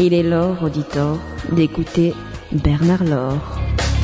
Il est l'heure, auditeur, d'écouter Bernard Laure.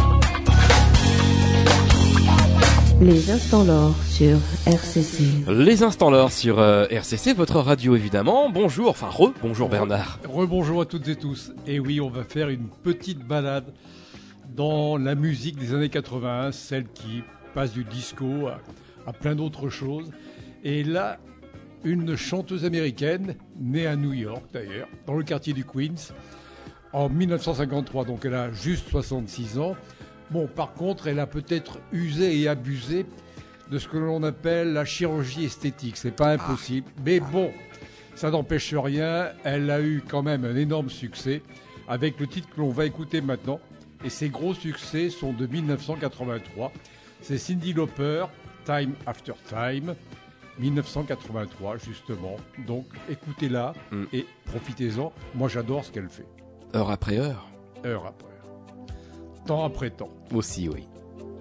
Les instants Laure sur RCC. Les instants Laure sur RCC, votre radio évidemment. Bonjour, bonjour Bernard. Rebonjour à toutes et tous. Et oui, on va faire une petite balade dans la musique des années 80, celle qui passe du disco à plein d'autres choses. Et là, une chanteuse américaine, née à New York d'ailleurs, dans le quartier du Queens, en 1953, donc elle a juste 66 ans. Bon, par contre, elle a peut-être usé et abusé de ce que l'on appelle la chirurgie esthétique. C'est pas impossible, mais bon, ça n'empêche rien. Elle a eu quand même un énorme succès avec le titre que l'on va écouter maintenant. Et ses gros succès sont de 1983. C'est Cyndi Lauper, Time After Time, 1983 justement. Donc écoutez-la et profitez-en. Moi j'adore ce qu'elle fait. Heure après heure. Heure après heure. Temps après temps. Aussi, oui.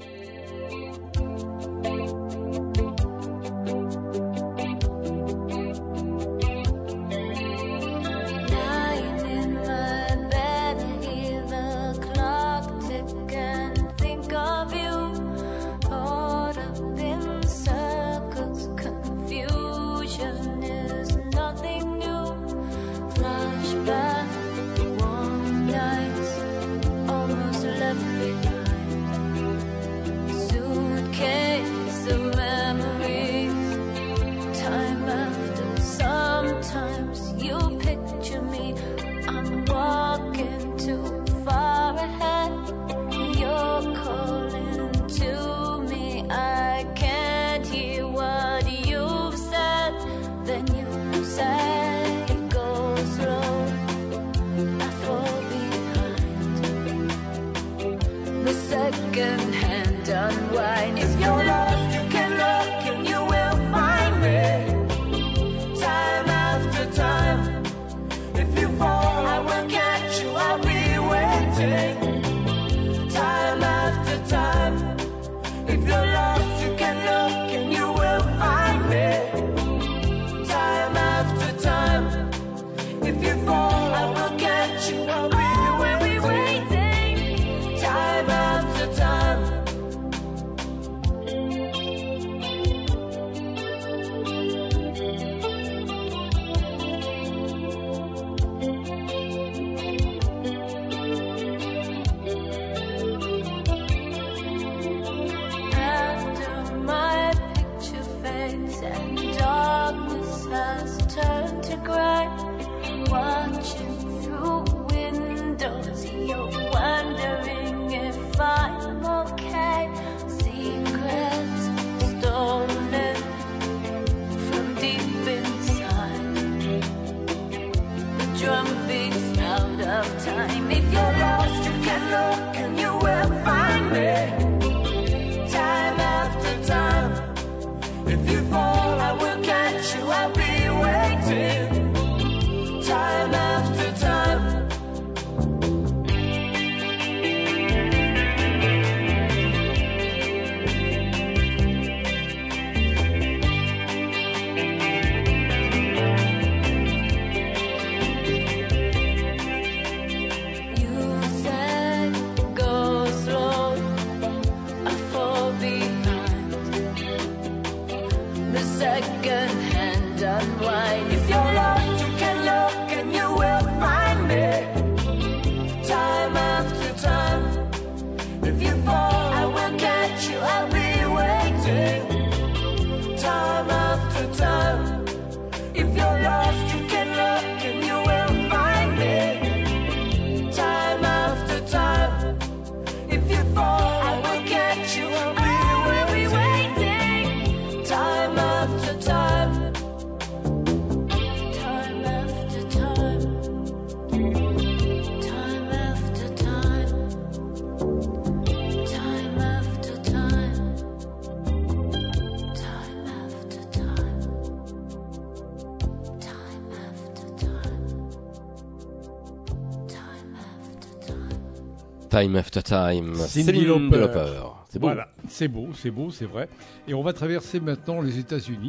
Time After Time, Cyndi Lauper. C'est beau. Voilà, c'est beau, c'est vrai. Et on va traverser maintenant les États-Unis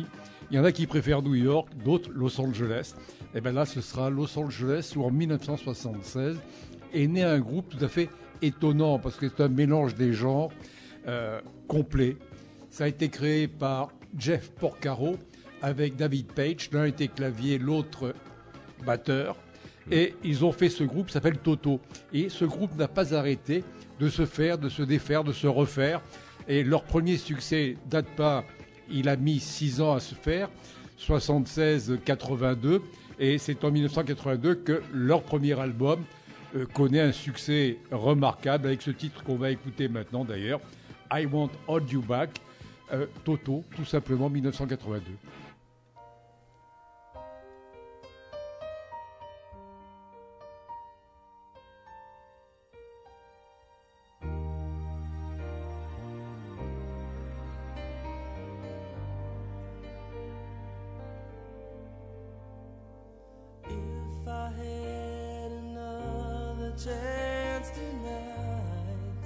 Il y en a qui préfèrent New York, d'autres Los Angeles. Et bien là, ce sera Los Angeles où en 1976 est né un groupe tout à fait étonnant parce que c'est un mélange des genres complet. Ça a été créé par Jeff Porcaro avec David Page. L'un était clavier, l'autre batteur. Et ils ont fait ce groupe qui s'appelle Toto. Et ce groupe n'a pas arrêté de se faire, de se défaire, de se refaire. Et leur premier succès date pas, il a mis 6 ans à se faire, 76-82. Et c'est en 1982 que leur premier album connaît un succès remarquable avec ce titre qu'on va écouter maintenant d'ailleurs, I Want Hold You Back, Toto, tout simplement 1982. Chance tonight,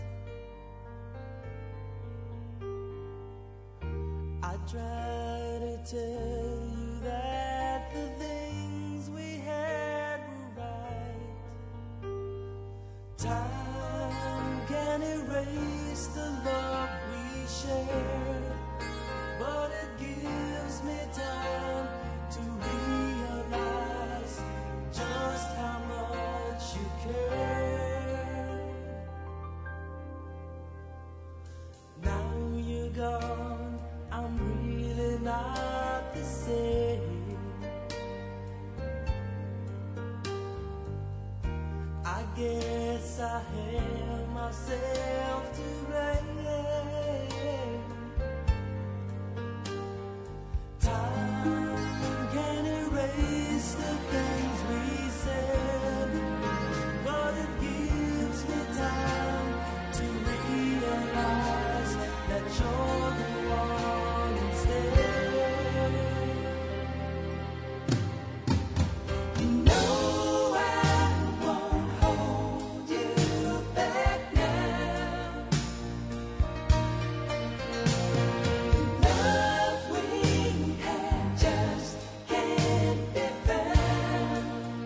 I try to tell you that the things we had were right. Time can erase the love we shared, but it gives me time to realize just how much you care. Now you're gone, I'm really not the same. I guess I have myself to blame. Time can erase the things we said, but it gives me time to realize that you're the one instead. You know I won't hold you back now. The love we had just can't be found.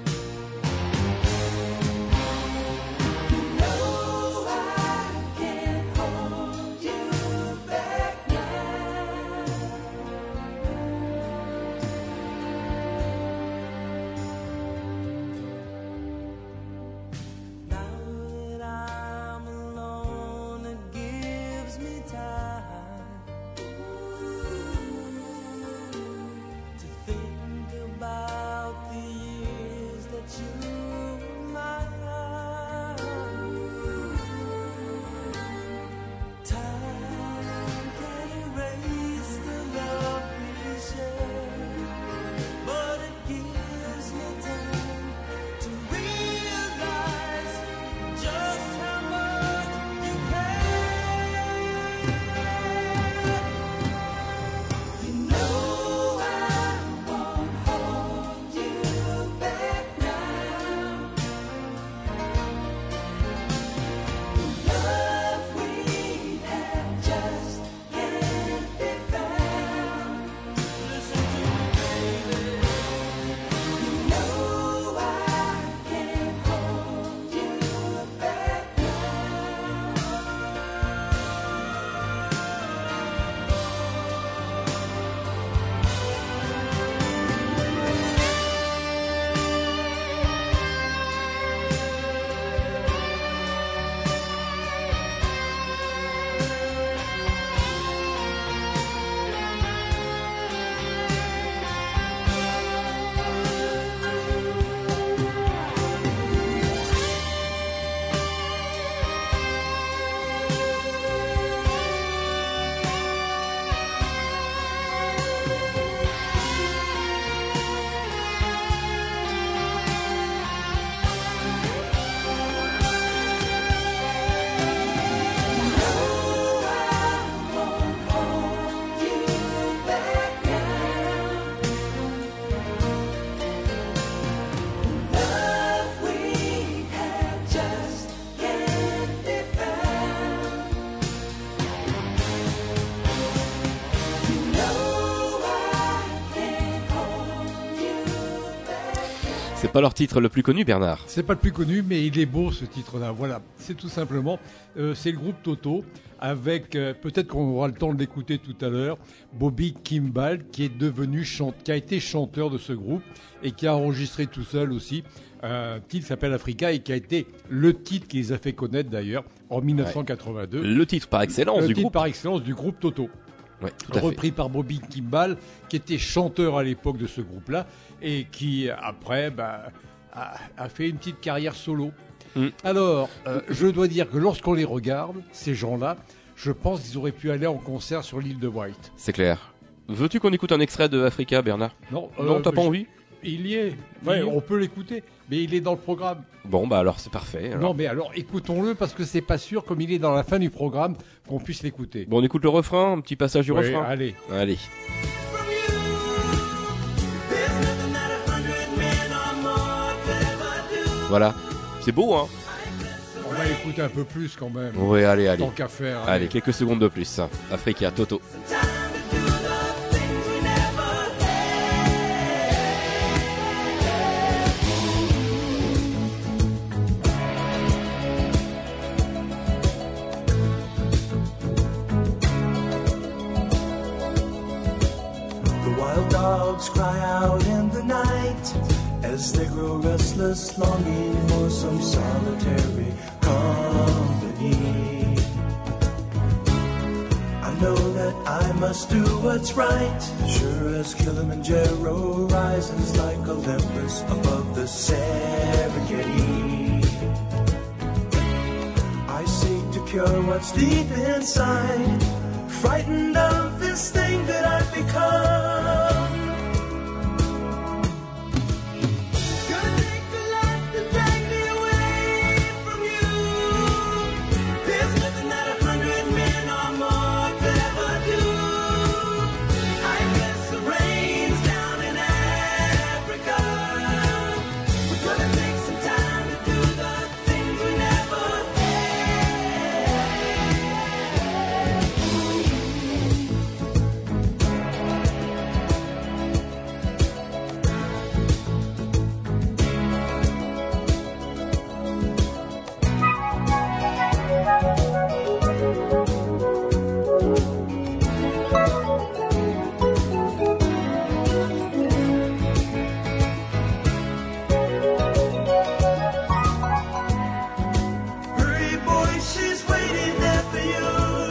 pas leur titre le plus connu, Bernard. C'est pas le plus connu, mais il est beau ce titre-là. Voilà, c'est tout simplement. C'est le groupe Toto, avec peut-être qu'on aura le temps de l'écouter tout à l'heure. Bobby Kimball, qui est qui a été chanteur de ce groupe et qui a enregistré tout seul aussi un titre qui s'appelle Africa et qui a été le titre qui les a fait connaître d'ailleurs en 1982. Le titre par excellence Le du titre groupe. par excellence du groupe Toto. Ouais, tout à fait. Repris par Bobby Kimball, qui était chanteur à l'époque de ce groupe-là et qui, après, a fait une petite carrière solo. Alors, je dois dire que lorsqu'on les regarde, ces gens-là, je pense qu'ils auraient pu aller en concert sur l'île de White. C'est clair. Veux-tu qu'on écoute un extrait de Africa, Bernard? Non, Non, t'as pas envie? Il y est. Ouais, on peut l'écouter, mais il est dans le programme. Bon, bah alors c'est parfait. Alors. Non, mais alors écoutons-le parce que c'est pas sûr, comme il est dans la fin du programme, qu'on puisse l'écouter. Bon, on écoute le refrain, un petit passage du Ouais, refrain. allez. Allez. From you, there's nothing that 100 men or more could ever do. Voilà. C'est beau, hein? On va écouter un peu plus quand même. Oui, allez. Tant qu'à faire. Allez, quelques secondes de plus. Africa, Toto. Time to do the things we never The wild dogs cry out in the night as they grow restless, longing for some solitary company. I know that I must do what's right, sure as Kilimanjaro rises like Olympus above the Serengeti. I seek to cure what's deep inside, frightened of this thing that I've become. It's gonna take a lot to drag me away from you. There's nothing that 100 men or more could ever do. I miss the rains down in Africa. We're gonna take some time to do the things we never Hurry, boy, she's waiting there for you.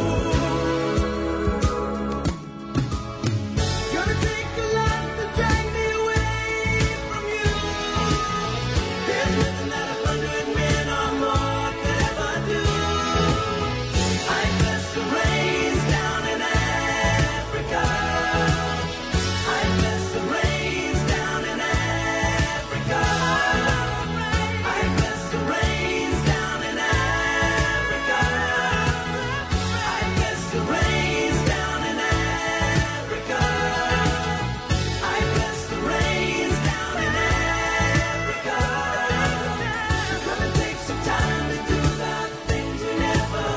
Gonna take a lot to drag me away from you. There's nothing that 100 men or more could ever do. I miss the rains down in Africa. I miss the rains down in Africa. I miss the rains down in Africa. I miss the rains down in Africa. I miss the rains down in Africa. Gonna take some time to do the things we never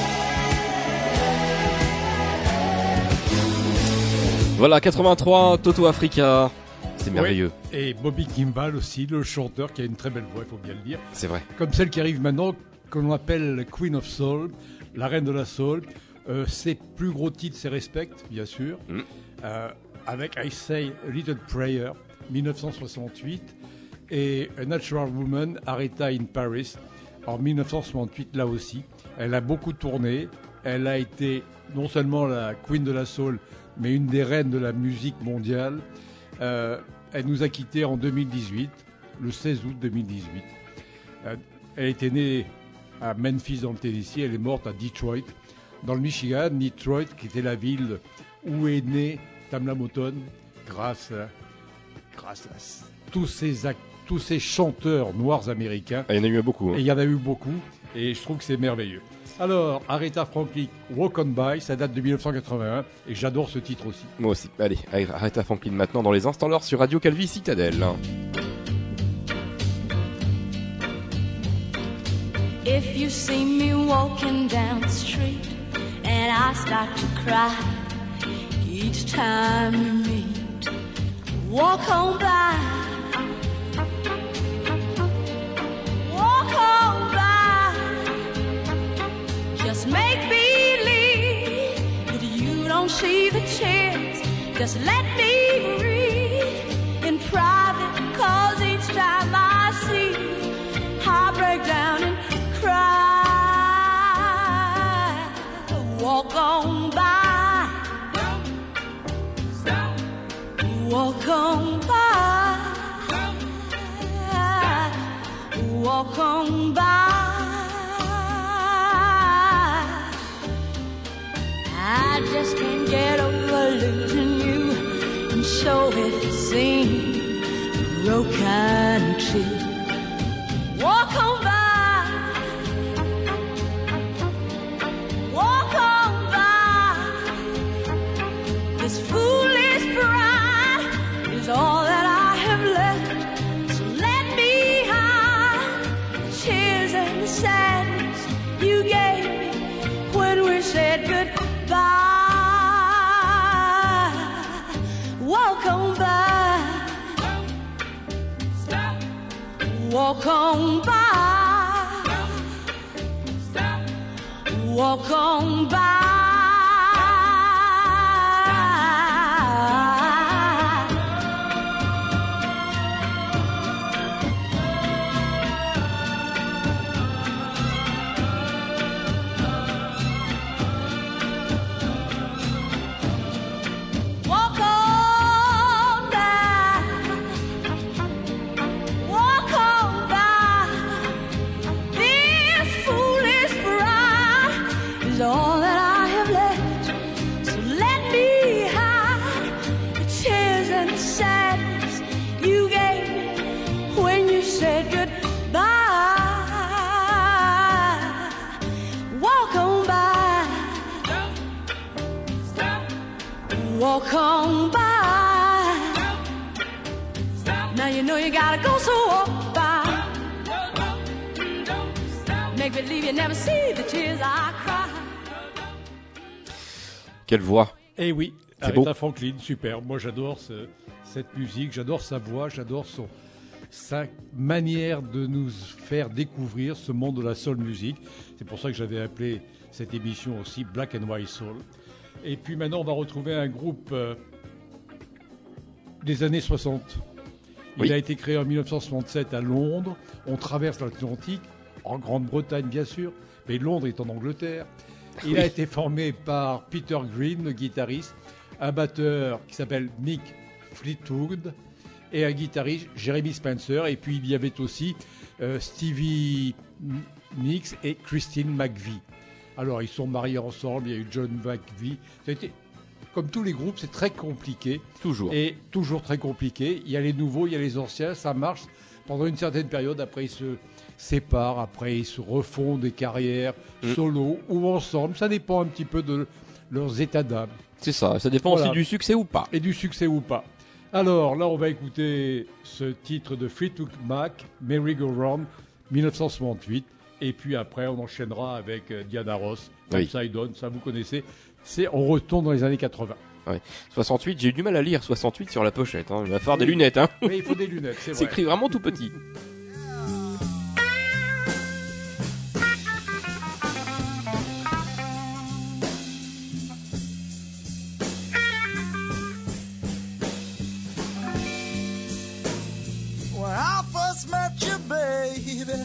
Voilà, 83, Toto Africa. C'est merveilleux. Ouais. Et Bobby Kimball aussi, le chanteur qui a une très belle voix, il faut bien le dire. C'est vrai. Comme celle qui arrive maintenant, que l'on appelle Queen of Soul, la reine de la soul. Ses plus gros titres, c'est Respect, bien sûr. Avec I Say a Little Prayer, 1968. Et A Natural Woman, Aretha in Paris, en 1968, là aussi. Elle a beaucoup tourné. Elle a été non seulement la Queen de la Soul, mais une des reines de la musique mondiale. Elle nous a quittés en 2018, le 16 août 2018. Elle était née à Memphis dans le Tennessee, elle est morte à Detroit, dans le Michigan. Detroit, qui était la ville où est née Tamla Motown, grâce à tous ces chanteurs noirs américains. Ah, il y en a eu beaucoup. Hein. Et il y en a eu beaucoup, et je trouve que c'est merveilleux. Alors, Aretha Franklin, Walk On By, ça date de 1981, et j'adore ce titre aussi. Moi aussi. Allez, Aretha Franklin maintenant dans les instants l'or sur Radio Calvi Citadelle. If you see me walking down the street and I start to cry each time you meet, walk on by. Just let me read in private, 'cause each time I see you, I break down and cry. Walk on by, walk on by, walk on by. I just can't get over losing you, and so it seems broken too. Walk on by, walk on by. This foolish pride is all that I have left. So let me hide the tears and the sadness you gave me when we said goodbye. Walk on by, walk on by, walk on by. Walk on by, walk on by. This foolish pride is all that I have left. So let me hide the tears and the sadness you gave me when you said goodbye. Walk on by, walk on by. Now you know you gotta go, so walk by. Make believe you never see the tears I cry. Quelle voix. Eh oui, C'est beau. Aretha Franklin, super. Moi, j'adore cette musique, j'adore sa voix, j'adore sa manière de nous faire découvrir ce monde de la soul music. C'est pour ça que j'avais appelé cette émission aussi Black and White Soul. Et puis maintenant, on va retrouver un groupe des années 60. Il Oui. a été créé en 1967 à Londres. On traverse l'Atlantique, en Grande-Bretagne bien sûr, mais Londres est en Angleterre. Il a été formé par Peter Green, le guitariste, un batteur qui s'appelle Mick Fleetwood et un guitariste, Jeremy Spencer. Et puis il y avait aussi Stevie Nicks et Christine McVie. Alors ils sont mariés ensemble, il y a eu John McVie. C'était, comme tous les groupes, c'est très compliqué. Toujours. Et toujours très compliqué. Il y a les nouveaux, il y a les anciens, ça marche pendant une certaine période. Après, ils se séparent, après, ils se refont des carrières solo ou ensemble. Ça dépend un petit peu de leurs états d'âme C'est ça, ça dépend Voilà. aussi du succès ou pas. et du succès ou pas. Alors là, on va écouter ce titre de Fleetwood Mac, Merry Go Round, 1968. Et puis après, on enchaînera avec Diana Ross, Oui. Upside Down, ça vous connaissez. On retourne dans les années 80. 68, j'ai eu du mal à lire 68 sur la pochette. Hein. Il va falloir des lunettes. Hein. Mais il faut des lunettes, c'est C'est vrai. écrit vraiment tout petit. When I first met you, baby,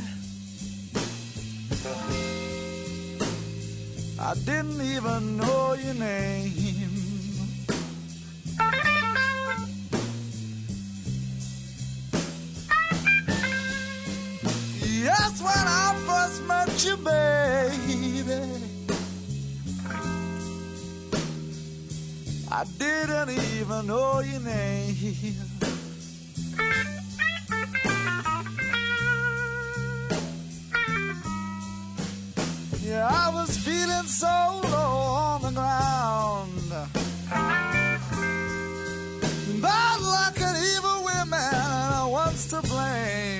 I didn't even know your name. Yes, when I first met you, baby, I didn't even know your name. Yeah, I was feeling so low on the ground. Bad luck and evil women, and what's to blame?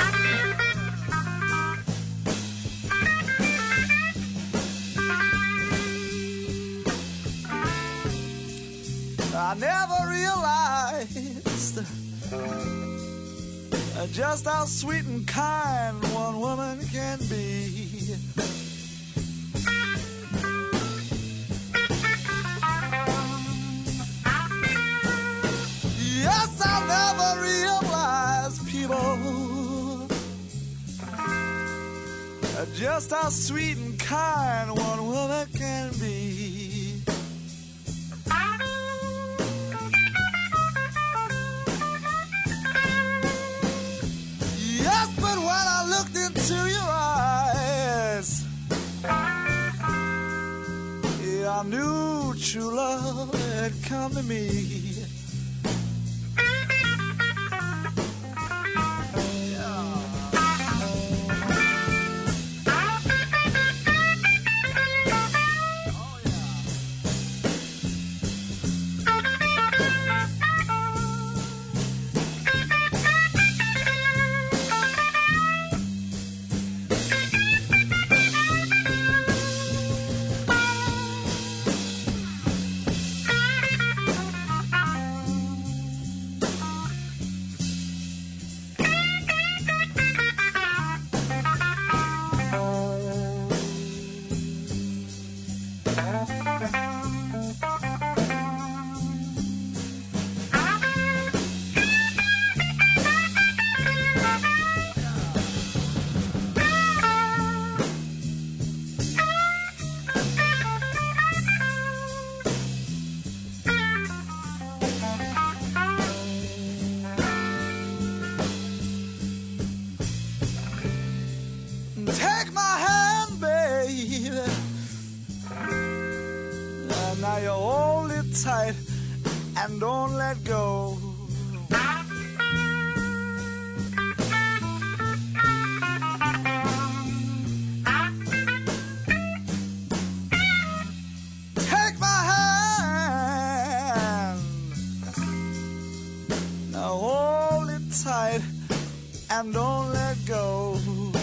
I never realized just how sweet and kind one woman can be. just how sweet and kind one woman can be. Yes, but when I looked into your eyes, yeah, I knew true love had come to me. Take my hand, baby. Now you hold it tight and don't let go. Take my hand. Now hold it tight and don't let go.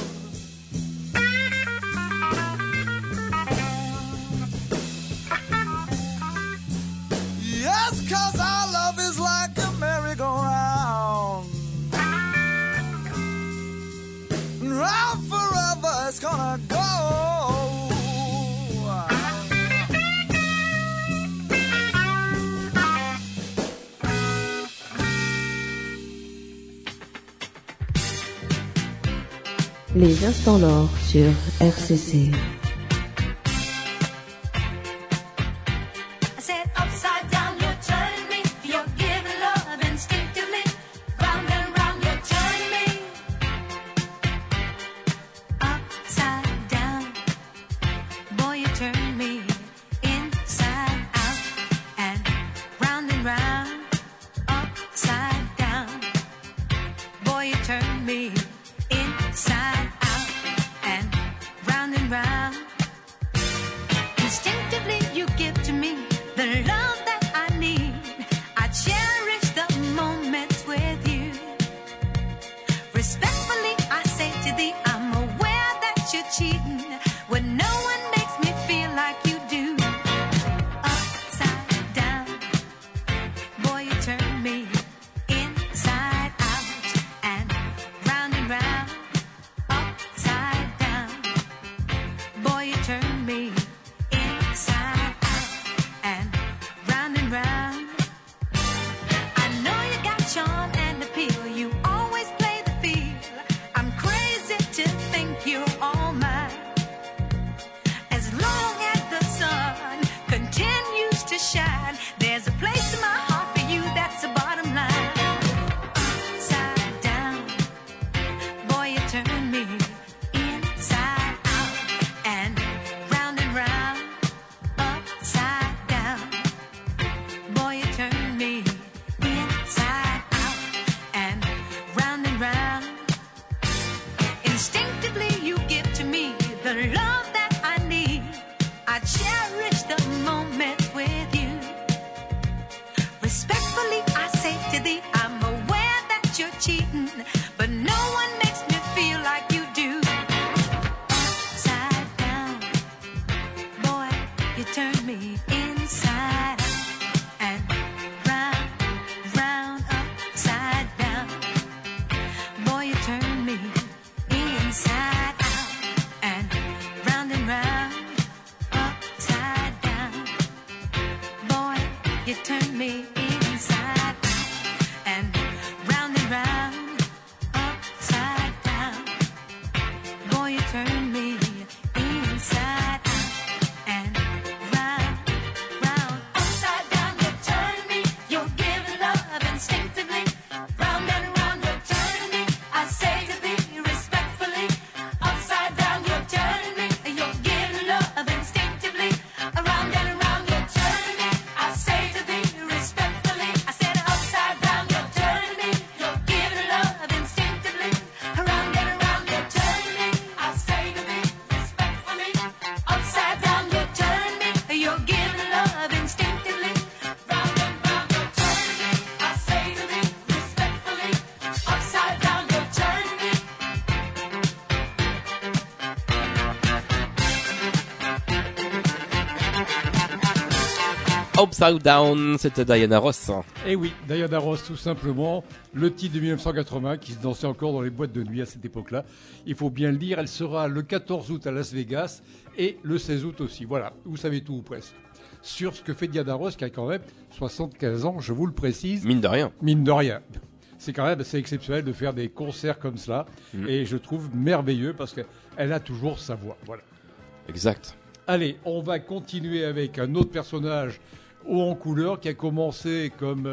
Yes, 'cause our love is like a merry-go-round. Round forever it's gonna go. Les instants l'or sur RCC. I said upside down, you're turning me. You're giving love instinctively. Round and round, you're turning me. Upside down, boy, you turn me inside out and round, upside down. Boy, you turn me inside out and round. Instinctively you give to me the love that I need. I cherish the moments with you. Respectfully I say to thee, I'm aware that you're cheating when no one makes me feel like you do. Upside down, boy, you turn me inside out and round. Upside down, boy, you turn me inside out and round. I know you got charm and appeal. You always play the field. I'm crazy to think you're all mine. As long as the sun continues to shine, there's a place in my heart for you. That's the bottom line. Upside down, boy, you turn me inside out and round. Upside down, boy, you turn me inside out and round. Instinctively you give to me the love that I need. I cherish the moments with you. Respectfully I say to thee, I'm aware that you're cheating, but no one makes me feel like you do. Upside down, boy, you turn me inside out and round. Upside down, boy, you turn me inside. Upside Down, c'était Diana Ross. Et oui, Diana Ross, tout simplement, le titre de 1980 qui se dansait encore dans les boîtes de nuit à cette époque-là. Il faut bien le dire, elle sera le 14 août à Las Vegas et le 16 août aussi. Voilà, vous savez tout ou presque. Sur ce que fait Diana Ross, qui a quand même 75 ans, je vous le précise. Mine de rien. Mine de rien. C'est quand même assez exceptionnel de faire des concerts comme cela. Et je trouve merveilleux parce qu'elle a toujours sa voix. Voilà. Exact. Allez, on va continuer avec un autre personnage haut en couleur qui a commencé comme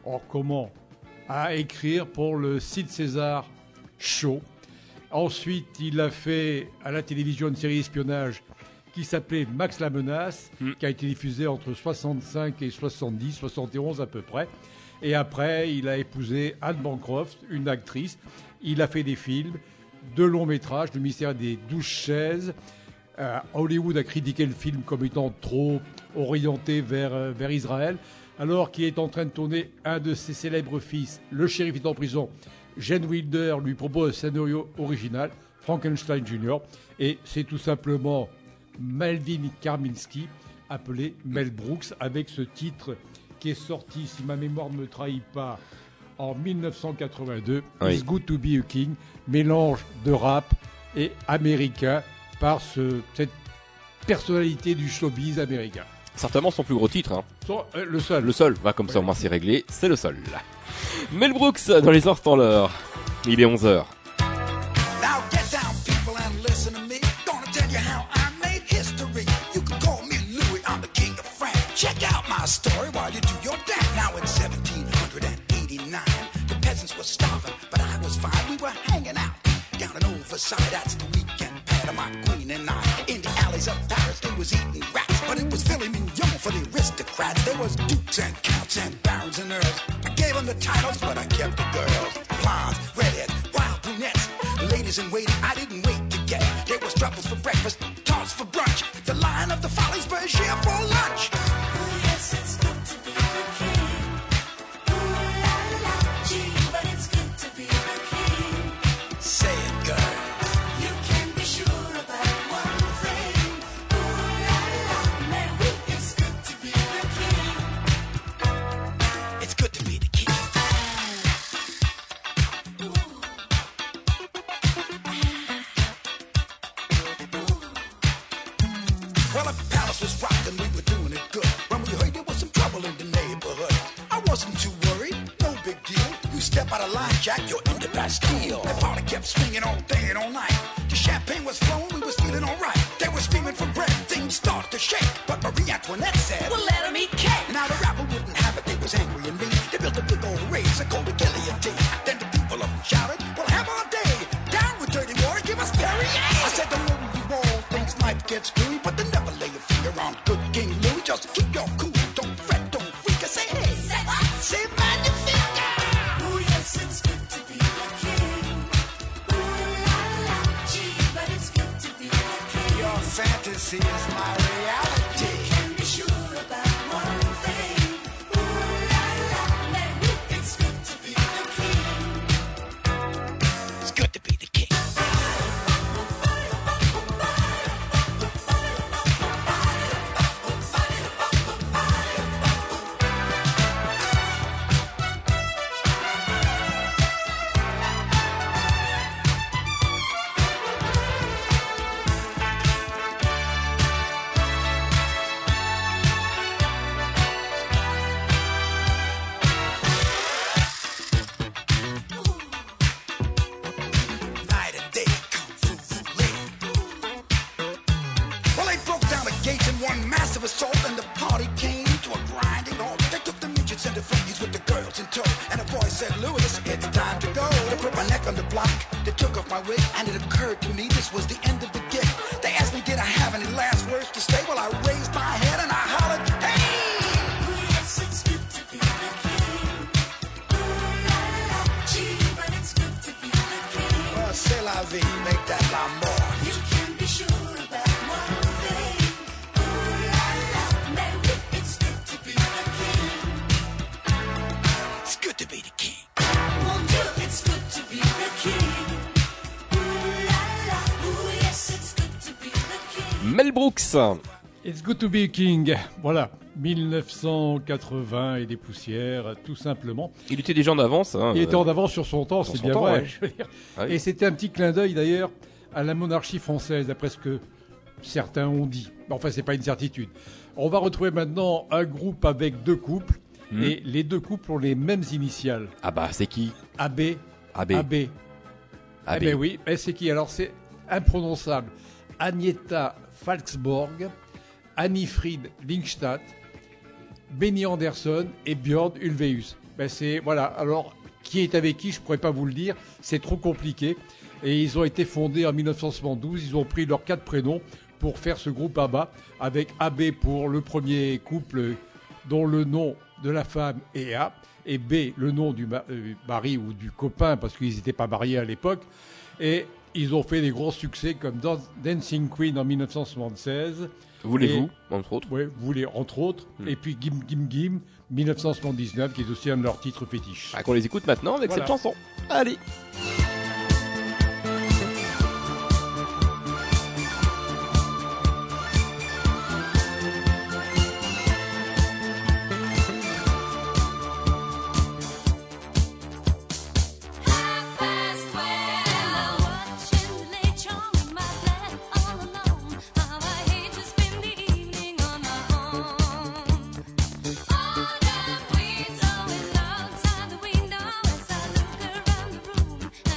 à écrire pour le Sid César Show. Ensuite, il a fait à la télévision une série espionnage qui s'appelait Max la Menace, qui a été diffusée entre 65 et 70, 71 à peu près. Et après, il a épousé Anne Bancroft, une actrice. Il a fait des films, de longs métrages, Le mystère des 12 chaises. Hollywood a critiqué le film comme étant trop orienté vers Israël, alors qu'il est en train de tourner un de ses célèbres fils. Le shérif est en prison. Gene Wilder lui propose un scénario original, Frankenstein Jr. Et c'est tout simplement Melvin Karminski, appelé Mel Brooks, avec ce titre qui est sorti, si ma mémoire ne me trahit pas, en 1982. Oui. It's Good to Be a King, mélange de rap et américain par cette personnalité du showbiz américain. Certainement son plus gros titre. Hein. Le seul. Le seul, va comme ça au moins c'est réglé, c'est le seul. Mel Brooks dans les instants l'heure. Il est 11h. Now get down, people, and listen to me. Gonna tell you how I made history. You can call me Louis, I'm the king of France. Check out my story while you do your dance. Now in 1789, the peasants were starving, but I was fine. We were hanging out down in Overside. That's the weekend pad of my queen and I. In the alleys of Paris, they was eating rats, but it was filet mignon for the aristocrats. There was dukes and counts and barons and earls. I gave them the titles, but I kept the girls. Blondes, redheads, wild brunettes, ladies in waiting. I didn't wait to get. There was truffles for breakfast, tarts for brunch. The Lion of the Follies, Bergère for lunch. Yes, it's good to be the king. Ooh la la, gee, but it's good to be the king. Say it, girl. You can be sure about one thing. Ooh la la, man, it's good to be the king. It's good to be the king. Well, the palace was rocking, we were doing it good. When we heard there was some trouble in the neighborhood, I wasn't too worried, no big deal. You step out of line, Jack, you're in the Bastille. The party kept swinging all day and all night. The champagne was flowing, we was feeling alright. They were screaming for bread, things started to shake. But Marie Antoinette said, Well, let him eat cake. now the rapper wouldn't have it, they was angry and mean. They built a big old race and called it guillotine. Then the people up shouted, we'll have our day. Down with dirty water, give us Perrier. I said, the more you roll, things might get screwy, but then never lay your finger on good King Louis. Just keep your cool, don't fret, don't freak. I say, hey, Say what? say magnifique. Ooh, yes, it's good to be the king. Ooh la la, gee, but it's good to be the king. Your fantasy is my reality. Can be sure about one thing. Ooh la la, man, it's good to be the king. It's good to be the king. Night and day, kung fu lady. Well, they broke down the gates in one massive assault, and the party came to a grinding halt. They took the midgets and the freakies with the girls in tow, and a voice said, Louis, it's time to go. They put my neck on the block, they took off my wig, and it occurred to me this was the end of the gig. They asked me, did I have any last words to say? Well, I raised my head and I hollered, hey! Ooh, yes, it's good to be the king. Ooh la la, gee, but it's good to be the king. Well, c'est la vie, make that l'amour. You can be sure about one thing. Ooh la la, man, it's good to be the king. It's good to be the king. Mon Dieu, it's good to be the king. Ooh la la, ooh yes, it's good to be the king. Mel Brooks It's Good to Be a King. Voilà, 1980 et des poussières, tout simplement. Il était déjà en avance. Hein, Il était en avance sur son temps, sur c'est son bien temps, vrai. ouais. Je veux dire. Ah oui. Et c'était un petit clin d'œil d'ailleurs à la monarchie française, d'après ce que certains ont dit. Enfin, c'est pas une certitude. On va retrouver maintenant un groupe avec deux couples. Et les deux couples ont les mêmes initiales. Ah bah, c'est qui? AB. AB. AB. Eh ben oui, mais c'est qui? Alors c'est imprononçable. Agnetha Falksborg, Annifrid Lindstadt, Benny Andersson et Björn Ulvaeus. Ben c'est, voilà, alors qui est avec qui, je ne pourrais pas vous le dire, c'est trop compliqué. Et ils ont été fondés en 1972, ils ont pris leurs 4 prénoms pour faire ce groupe ABBA, avec AB pour le premier couple dont le nom de la femme est A, et B, le nom du mari ou du copain, parce qu'ils n'étaient pas mariés à l'époque. Et ils ont fait des gros succès comme Dancing Queen en 1976. Voulez-vous, entre autres? Oui, voulez, entre autres. Et puis Gim Gim Gim, 1979, qui est aussi un de leurs titres fétiches. Ah, qu'on les écoute maintenant avec Voilà. cette chanson. Allez. Outside the window as I look around the room.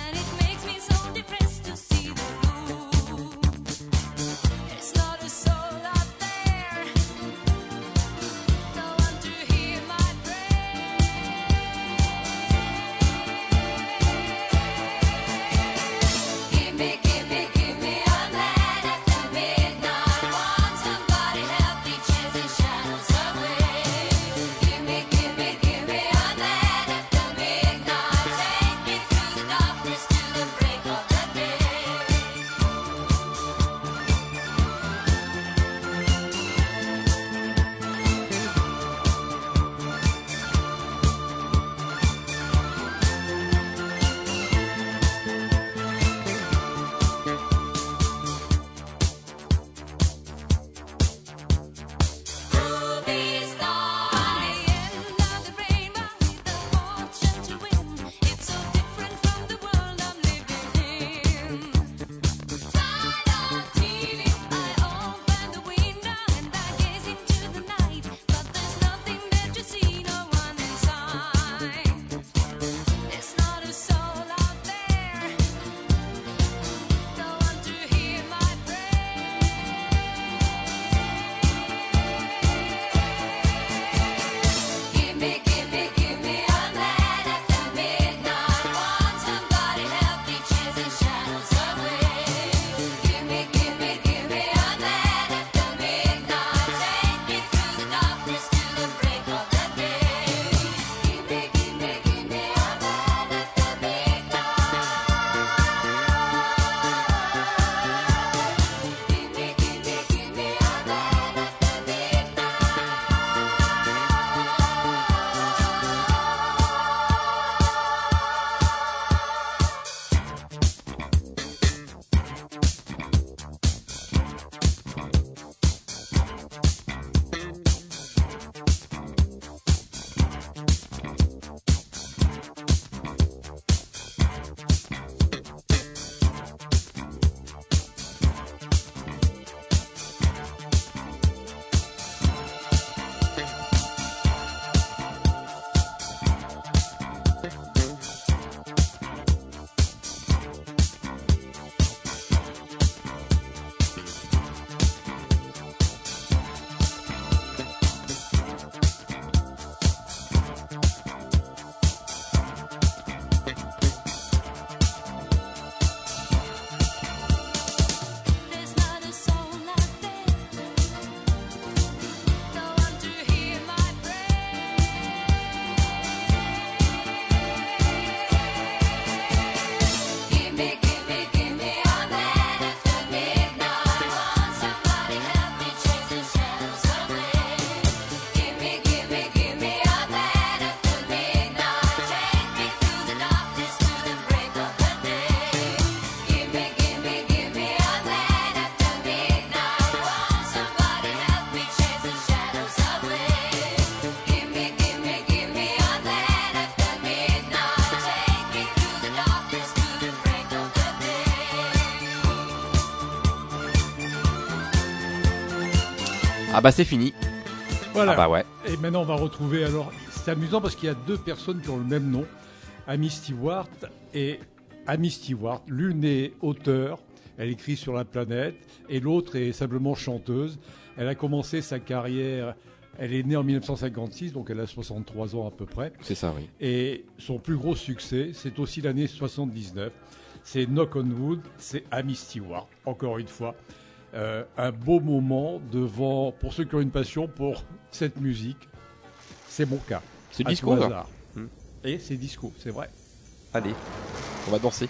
Ah bah c'est fini. Voilà. Ah bah ouais. Et maintenant, on va retrouver. Alors, c'est amusant parce qu'il y a deux personnes qui ont le même nom, Amy Stewart et Amy Stewart. L'une est auteure, elle écrit sur la planète, et l'autre est simplement chanteuse. Elle a commencé sa carrière. Elle est née en 1956, donc elle a 63 ans à peu près. C'est ça, oui. Et son plus gros succès, c'est aussi l'année 79. C'est Knock on Wood, c'est Amy Stewart, encore une fois. Un beau moment devant, pour ceux qui ont une passion pour cette musique. C'est mon cas. C'est À disco, tout là. hasard. Et c'est disco, c'est vrai. Allez, on va danser.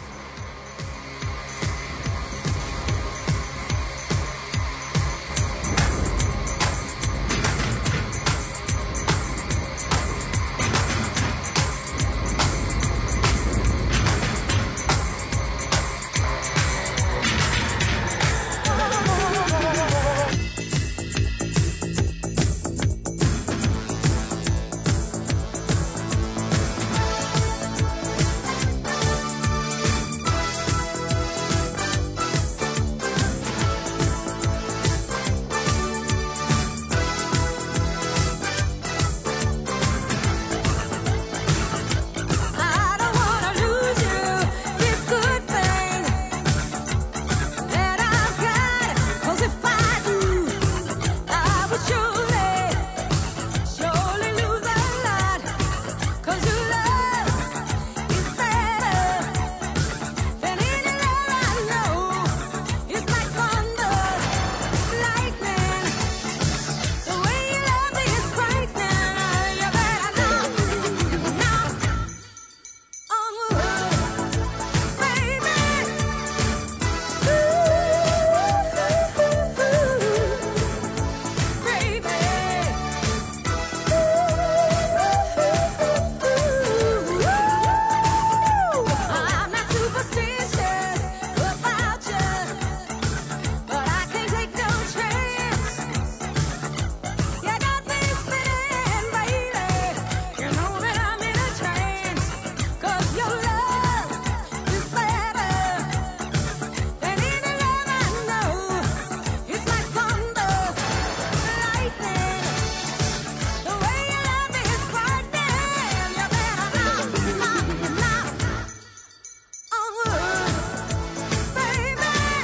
I don't wanna lose you, this good thing that I've got. 'Cause if I do, I would surely lose a lot. 'Cause your love is better than any love I know. It's like thunder, lightning. The way you love me is frightening. You better knock on wood, baby. I'm not superstitious about you, but I can't take no chance. You got me spinning, baby. You know that I'm in a trance. 'Cause your love is better than any love I know. It's like thunder, lightning. The way you love me is frightening. You better knock on wood, baby.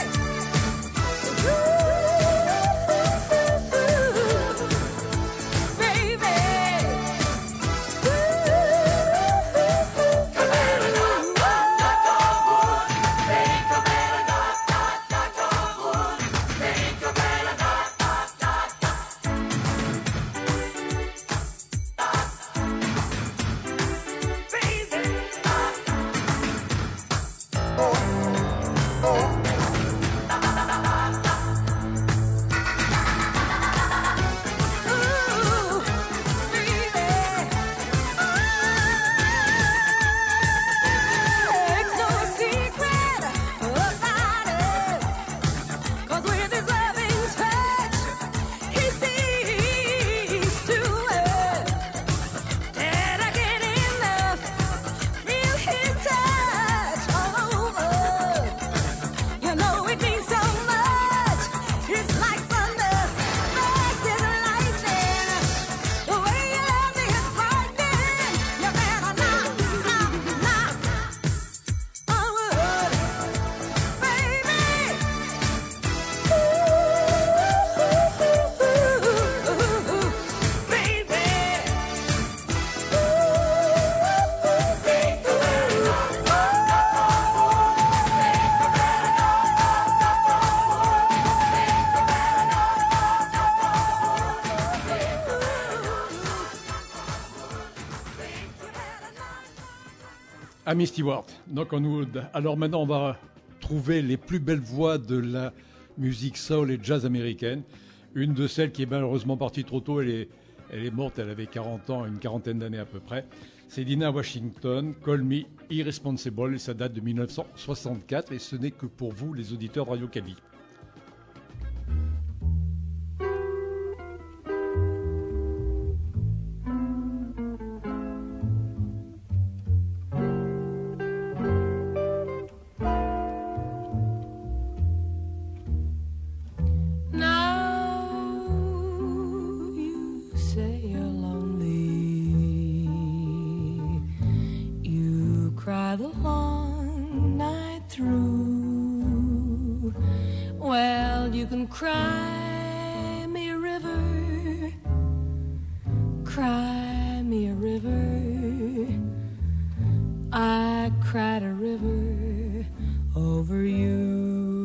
It's no secret about it. 'Cause with his loving touch, he sees to it that I get enough. Feel his touch all over. You know it means so much. It's like thunder, fast as lightning. The way you love me is frightening. You better knock on wood, baby. Amy Stewart, Knock on Wood. Alors maintenant, on va trouver les plus belles voix de la musique soul et jazz américaine. Une de celles qui est malheureusement partie trop tôt, elle est morte, elle avait 40 ans, une quarantaine d'années à peu près. C'est Dinah Washington, Call Me Irresponsible, et ça date de 1964, et ce n'est que pour vous, les auditeurs de Radio Cali. Now you can cry me a river, cry me a river. I cried a river over you.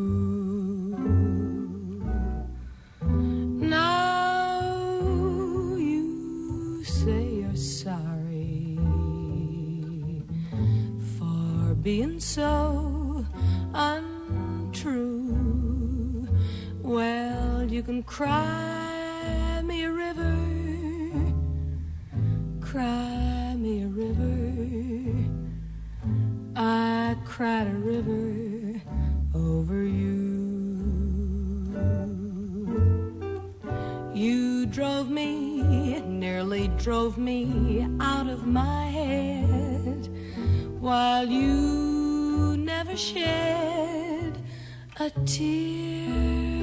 Now you say you're sorry for being so untrue. Well, you can cry me a river, cry me a river. I cried a river over you. You drove me, nearly drove me out of my head, while you never shed a tear.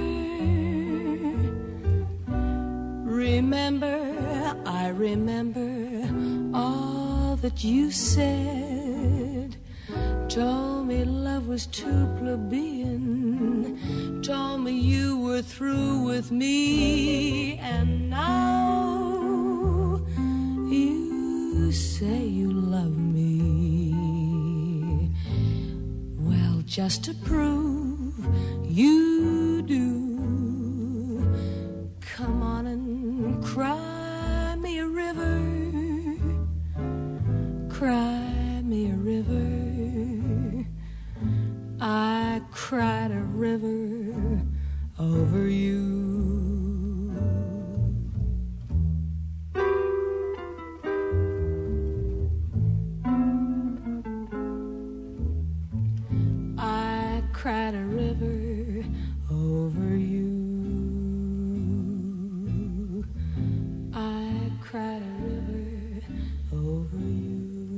Remember, I remember all that you said. Told me love was too plebeian, told me you were through with me, and now you say you love me. Well, just to prove you do, come on and cry me a river, cry me a river. I cried a river over you. I cried a river over you. I cried a river over you.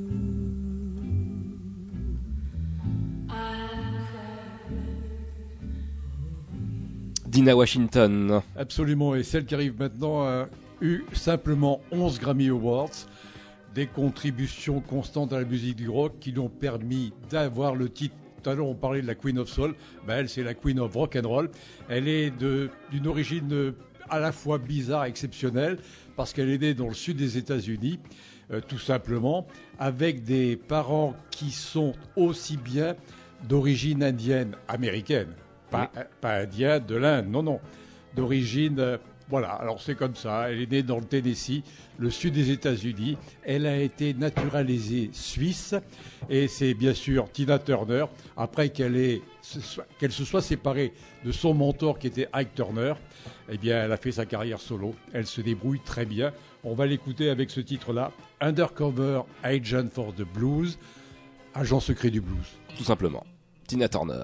Dinah Washington. Absolument, et celle qui arrive maintenant a eu simplement 11 Grammy Awards, des contributions constantes à la musique du rock qui lui ont permis d'avoir le titre. Tout à l'heure on parlait de la Queen of Soul, elle c'est la Queen of Rock and Roll. Elle est d'une origine à la fois bizarre et exceptionnelle, parce qu'elle est née dans le sud des États-Unis, tout simplement, avec des parents qui sont aussi bien d'origine indienne américaine. Pas indien de l'Inde, non, d'origine, voilà, alors c'est comme ça, elle est née dans le Tennessee, le sud des États-Unis, elle a été naturalisée suisse, et c'est bien sûr Tina Turner, après qu'elle se soit séparée de son mentor qui était Ike Turner, eh bien elle a fait sa carrière solo, elle se débrouille très bien, on va l'écouter avec ce titre-là, Undercover Agent for the Blues, agent secret du blues. Tout simplement, Tina Turner.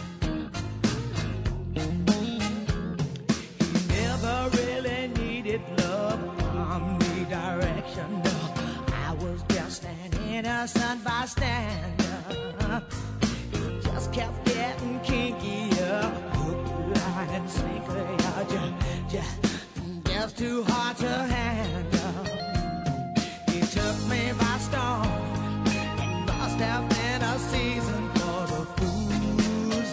It innocent bystander. It just kept getting kinkier. Hook, line, and sinker. Just too hard to handle. He took me by storm. It must have been a season for the fools.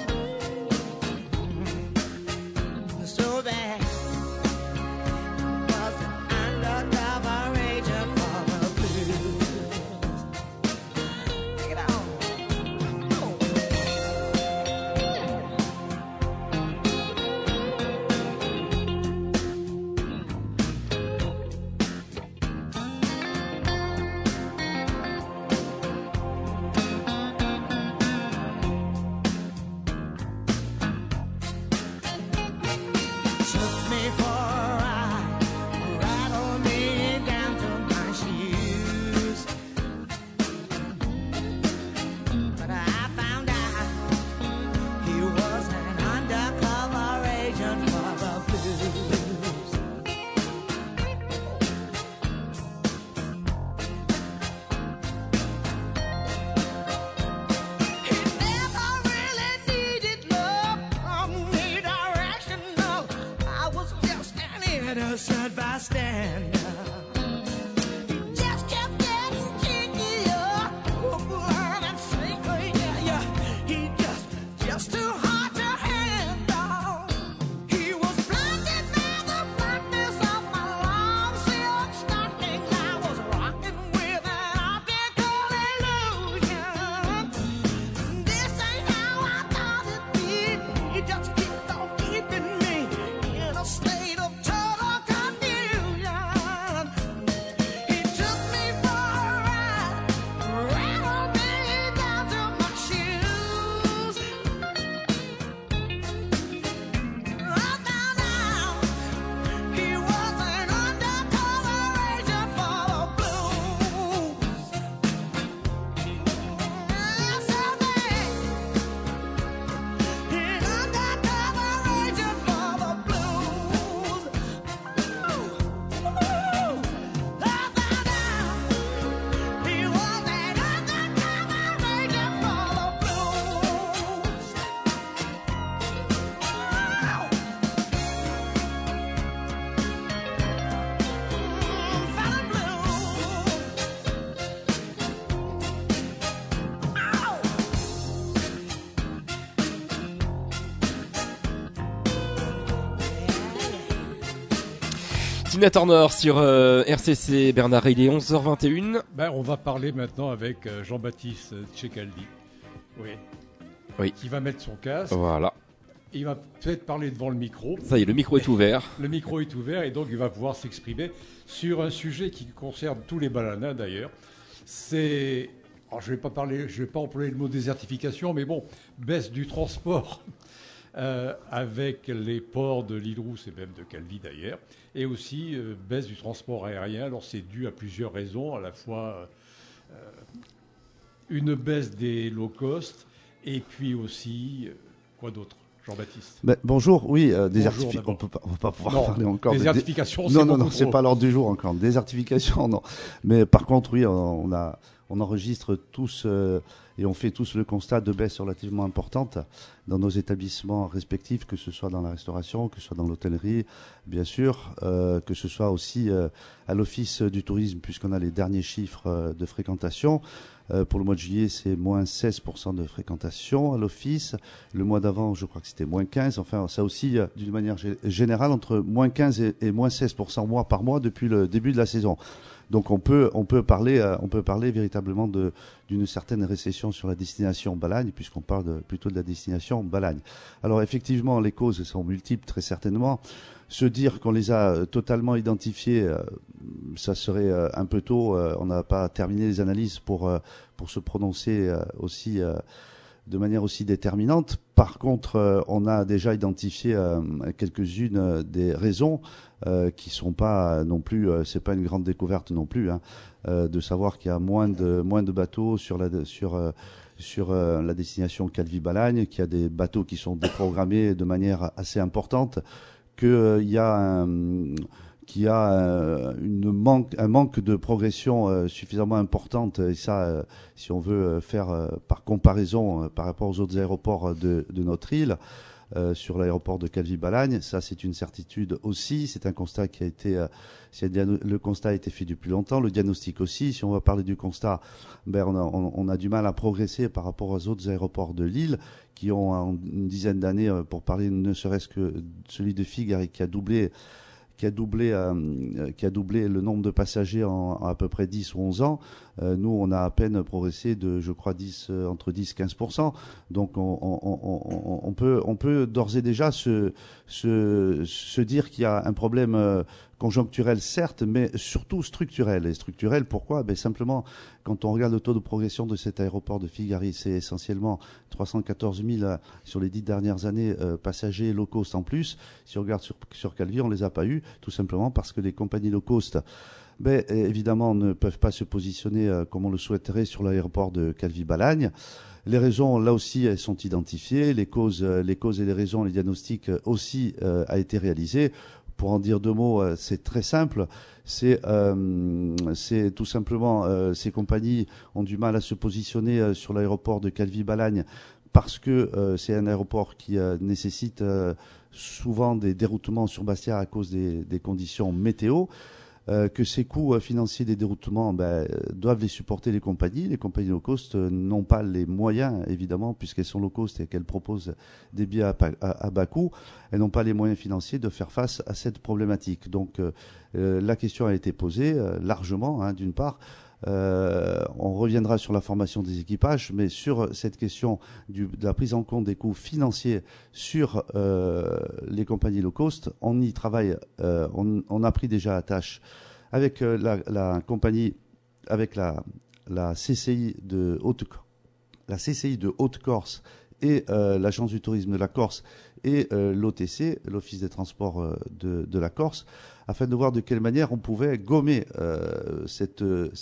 So bad. Was an undercover agent for the blues. Take it on. Took me for a ride, rattled me down to my shoes. But I found out he was an undercover agent for the blues. He never really needed love from me, directional. I was just an innocent bystander. He just kept getting kinkier, line and sinker, yeah. He just too hard to handle. He was blinded by the blackness of my long silk stockings. I was rocking with an optical illusion. This ain't how I thought it'd be. He just kept on keeping me in a state of total confusion. He took me for a ride, rattled me down to my shoes. I found out he was an undercover agent for the blues. So bad. An undercover agent for the blues. I found out he was an undercover agent for the blues. For the Tina Turner sur RCC. Bernard, il est 11h21. Ben, on va parler maintenant avec Jean-Baptiste Tchekhaldi. Oui. Oui. Qui va mettre son casque. Voilà. Il va peut-être parler devant le micro. Ça y est, le micro est ouvert. Le micro est ouvert et donc il va pouvoir s'exprimer sur un sujet qui concerne tous les balanins d'ailleurs. C'est, alors je vais pas employer le mot désertification, mais bon, baisse du transport avec les ports de l'Île-Rousse et même de Calvi d'ailleurs, et aussi baisse du transport aérien. Alors c'est dû à plusieurs raisons, à la fois une baisse des low cost et puis aussi quoi d'autre, Jean-Baptiste? Bonjour, oui, Bonjour, désertification. d'abord. On va pas pouvoir Non, parler encore. désertification, c'est Non, beaucoup c'est trop. pas l'ordre du jour encore. Désertification, non. Mais par contre, oui, on enregistre tous et on fait tous le constat de baisse relativement importante dans nos établissements respectifs, que ce soit dans la restauration, que ce soit dans l'hôtellerie, bien sûr, que ce soit aussi à l'Office du tourisme, puisqu'on a les derniers chiffres de fréquentation. Pour le mois de juillet, c'est moins 16% de fréquentation à l'office. Le mois d'avant, je crois que c'était moins 15%. Enfin, ça aussi, d'une manière générale, entre moins 15% et moins 16% mois par mois depuis le début de la saison. Donc on peut parler véritablement d'une certaine récession sur la destination Balagne, puisqu'on parle plutôt de la destination Balagne. Alors effectivement, les causes sont multiples, très certainement. Se dire qu'on les a totalement identifiées, ça serait un peu tôt. On n'a pas terminé les analyses pour se prononcer aussi de manière aussi déterminante. Par contre, on a déjà identifié quelques-unes des raisons qui sont pas non plus, c'est pas une grande découverte non plus, hein, de savoir qu'il y a moins de bateaux sur la destination Calvi-Balagne, qu'il y a des bateaux qui sont déprogrammés de manière assez importante, qu'il y a qui a un manque de progression suffisamment importante. Et ça, si on veut faire par comparaison par rapport aux autres aéroports de notre île, sur l'aéroport de Calvi-Balagne, ça c'est une certitude aussi. C'est un constat qui a été, le constat a été fait depuis longtemps, le diagnostic aussi. Si on va parler du constat, on a du mal à progresser par rapport aux autres aéroports de l'île qui ont une dizaine d'années, pour parler ne serait-ce que celui de Figari qui a doublé le nombre de passagers en à peu près 10 ou 11 ans. Nous, on a à peine progressé de, je crois, entre 10 et 15%. Donc, on peut d'ores et déjà se dire qu'il y a un problème conjoncturel, certes, mais surtout structurel. Et structurel, pourquoi? Simplement, quand on regarde le taux de progression de cet aéroport de Figari, c'est essentiellement 314 000 sur les 10 dernières années passagers low cost en plus. Si on regarde sur Calvi, on les a pas eu, tout simplement parce que les compagnies low cost, évidemment, ne peuvent pas se positionner comme on le souhaiterait sur l'aéroport de Calvi-Balagne. Les raisons, là aussi, elles sont identifiées. Les causes et les raisons, les diagnostics aussi a été réalisé. Pour en dire deux mots, c'est très simple. C'est tout simplement ces compagnies ont du mal à se positionner sur l'aéroport de Calvi-Balagne parce que c'est un aéroport qui nécessite souvent des déroutements sur Bastia à cause des conditions météo. Que ces coûts financiers des déroutements doivent les supporter les compagnies. Les compagnies low cost n'ont pas les moyens, évidemment, puisqu'elles sont low cost et qu'elles proposent des billets à bas coût. Elles n'ont pas les moyens financiers de faire face à cette problématique. Donc la question a été posée largement, d'une part. On reviendra sur la formation des équipages, mais sur cette question de la prise en compte des coûts financiers sur les compagnies low cost, on y travaille, on a pris déjà la tâche avec la compagnie, avec la CCI de Haute-Corse et l'Agence du tourisme de la Corse et l'OTC, l'Office des transports de la Corse, afin de voir de quelle manière on pouvait gommer cette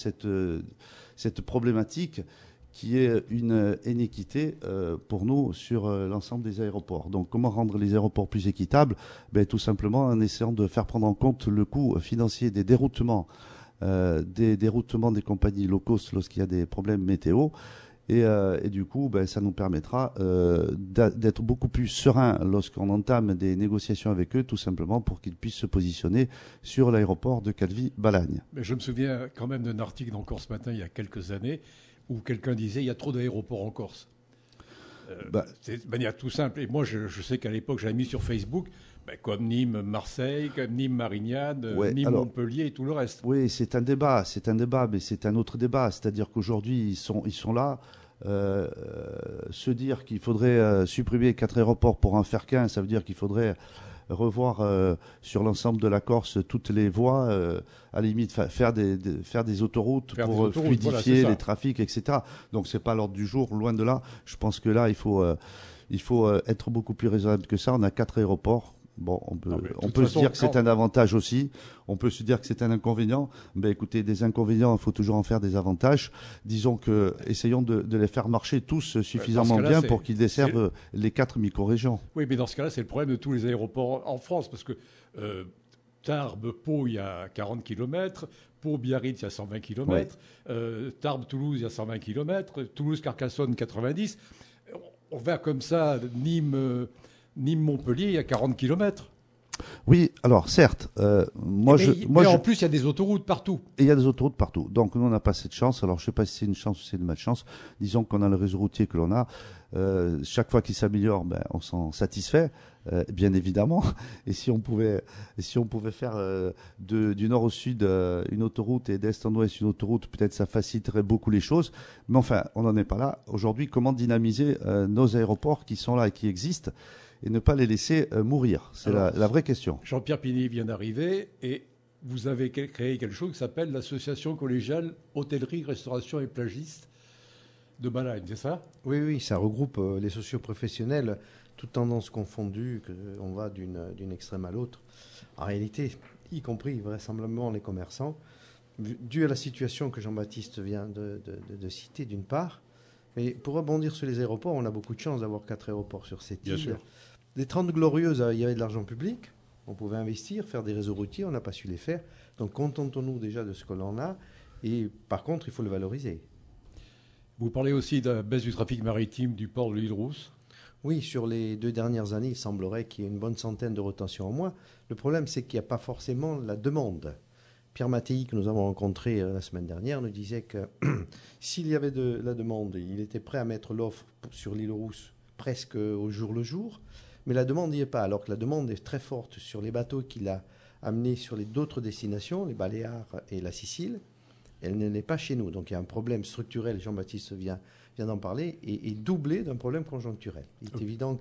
problématique qui est une inéquité pour nous sur l'ensemble des aéroports. Donc comment rendre les aéroports plus équitables? Tout simplement en essayant de faire prendre en compte le coût financier des déroutements des compagnies low cost lorsqu'il y a des problèmes météo. Et du coup, ça nous permettra d'être beaucoup plus serein lorsqu'on entame des négociations avec eux, tout simplement pour qu'ils puissent se positionner sur l'aéroport de Calvi-Balagne. Mais je me souviens quand même d'un article dans Corse Matin il y a quelques années où quelqu'un disait il y a trop d'aéroports en Corse. C'est de manière tout simple. Et moi, je sais qu'à l'époque, j'avais mis sur Facebook, comme Nîmes, Marseille, comme Nîmes, Marignane, Nîmes, Montpellier et tout le reste. Oui, c'est un débat, mais c'est un autre débat. C'est-à-dire qu'aujourd'hui, ils sont là. Se dire qu'il faudrait supprimer 4 aéroports pour en faire qu'un, ça veut dire qu'il faudrait revoir sur l'ensemble de la Corse toutes les voies, à la limite faire des autoroutes pour fluidifier les trafics, etc. Donc c'est pas à l'ordre du jour, loin de là. Je pense que là il faut être beaucoup plus raisonnable que ça. On a 4 aéroports. Bon, on peut se dire que c'est un avantage aussi. On peut se dire que c'est un inconvénient. Mais écoutez, des inconvénients, il faut toujours en faire des avantages. Disons que, essayons de les faire marcher tous suffisamment bien pour qu'ils desservent les 4 micro-régions. Oui, mais dans ce cas-là, c'est le problème de tous les aéroports en France, parce que Tarbes, Pau, il y a 40 km. Pau, Biarritz, il y a 120 km. Tarbes, Toulouse, il y a 120 km. Toulouse, Carcassonne, 90. On va comme ça, Nîmes-Montpellier, il y a 40 km. Oui, alors certes, mais en plus, il y a des autoroutes partout. Et il y a des autoroutes partout. Donc nous, on n'a pas cette chance. Alors je ne sais pas si c'est une chance ou si c'est une malchance. Disons qu'on a le réseau routier que l'on a. Chaque fois qu'il s'améliore, on s'en satisfait, bien évidemment. Et si on pouvait faire du nord au sud une autoroute et d'est en ouest une autoroute, peut-être ça faciliterait beaucoup les choses. Mais enfin, on n'en est pas là. Aujourd'hui, comment dynamiser nos aéroports qui sont là et qui existent et ne pas les laisser mourir? C'est la vraie question. Jean-Pierre Pini vient d'arriver et vous avez créé quelque chose qui s'appelle l'Association collégiale hôtellerie, restauration et plagistes de Balagne, c'est ça? Oui, ça regroupe les socioprofessionnels, toutes tendances confondues, on va d'une extrême à l'autre. En réalité, y compris vraisemblablement les commerçants, dû à la situation que Jean-Baptiste vient de citer d'une part. Mais pour rebondir sur les aéroports, on a beaucoup de chance d'avoir 4 aéroports sur cette île. Bien sûr. Les 30 Glorieuses, il y avait de l'argent public. On pouvait investir, faire des réseaux routiers, on n'a pas su les faire. Donc contentons-nous déjà de ce que l'on a. Et par contre, il faut le valoriser. Vous parlez aussi de la baisse du trafic maritime du port de l'île Rousse. Oui, sur les 2 dernières années, il semblerait qu'il y ait une bonne centaine de retentions en moins. Le problème, c'est qu'il n'y a pas forcément la demande. Pierre Mattei, que nous avons rencontré la semaine dernière, nous disait que s'il y avait de la demande, il était prêt à mettre l'offre sur l'île Rousse presque au jour le jour, mais la demande n'y est pas, alors que la demande est très forte sur les bateaux qu'il a amenés sur d'autres destinations, les Baléares et la Sicile. Elle n'est pas chez nous. Donc il y a un problème structurel, Jean-Baptiste vient d'en parler, et doublé d'un problème conjoncturel. Il est évident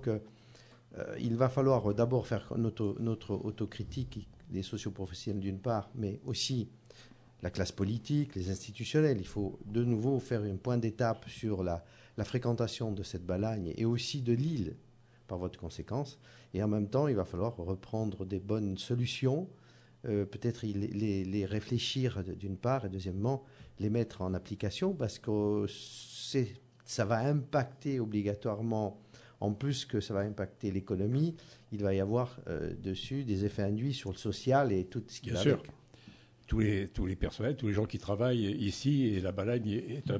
qu'il va falloir d'abord faire notre autocritique des socioprofessionnels d'une part, mais aussi la classe politique, les institutionnels. Il faut de nouveau faire un point d'étape sur la fréquentation de cette Balagne et aussi de l'île, par votre conséquence. Et en même temps, il va falloir reprendre des bonnes solutions, peut-être les réfléchir d'une part, et deuxièmement, les mettre en application, parce que ça va impacter obligatoirement, en plus que ça va impacter l'économie, il va y avoir dessus des effets induits sur le social et tout ce qui va avec. Tous les personnels, tous les gens qui travaillent ici, et la Balagne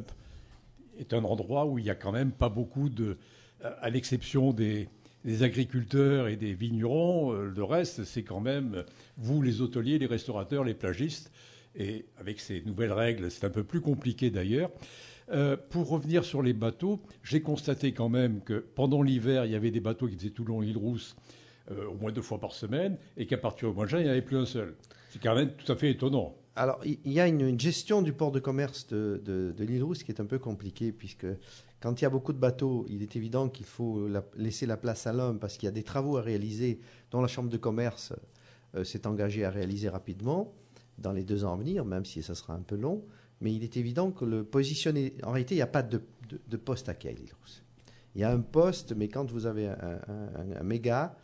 est un endroit où il n'y a quand même pas beaucoup à l'exception des agriculteurs et des vignerons, le reste, c'est quand même vous, les hôteliers, les restaurateurs, les plagistes. Et avec ces nouvelles règles, c'est un peu plus compliqué d'ailleurs. Pour revenir sur les bateaux, j'ai constaté quand même que pendant l'hiver, il y avait des bateaux qui faisaient tout le long l'île Rousse au moins 2 fois par semaine, et qu'à partir du mois de juin, il n'y en avait plus un seul. C'est quand même tout à fait étonnant. Alors, il y a une gestion du port de commerce de l'île Rousse qui est un peu compliquée, puisque quand il y a beaucoup de bateaux, il est évident qu'il faut laisser la place à l'homme, parce qu'il y a des travaux à réaliser dont la Chambre de commerce s'est engagée à réaliser rapidement, dans les 2 ans à venir, même si ça sera un peu long. Mais il est évident que le positionner... En réalité, il n'y a pas de poste à quai à l'île Rousse. Il y a un poste, mais quand vous avez un méga,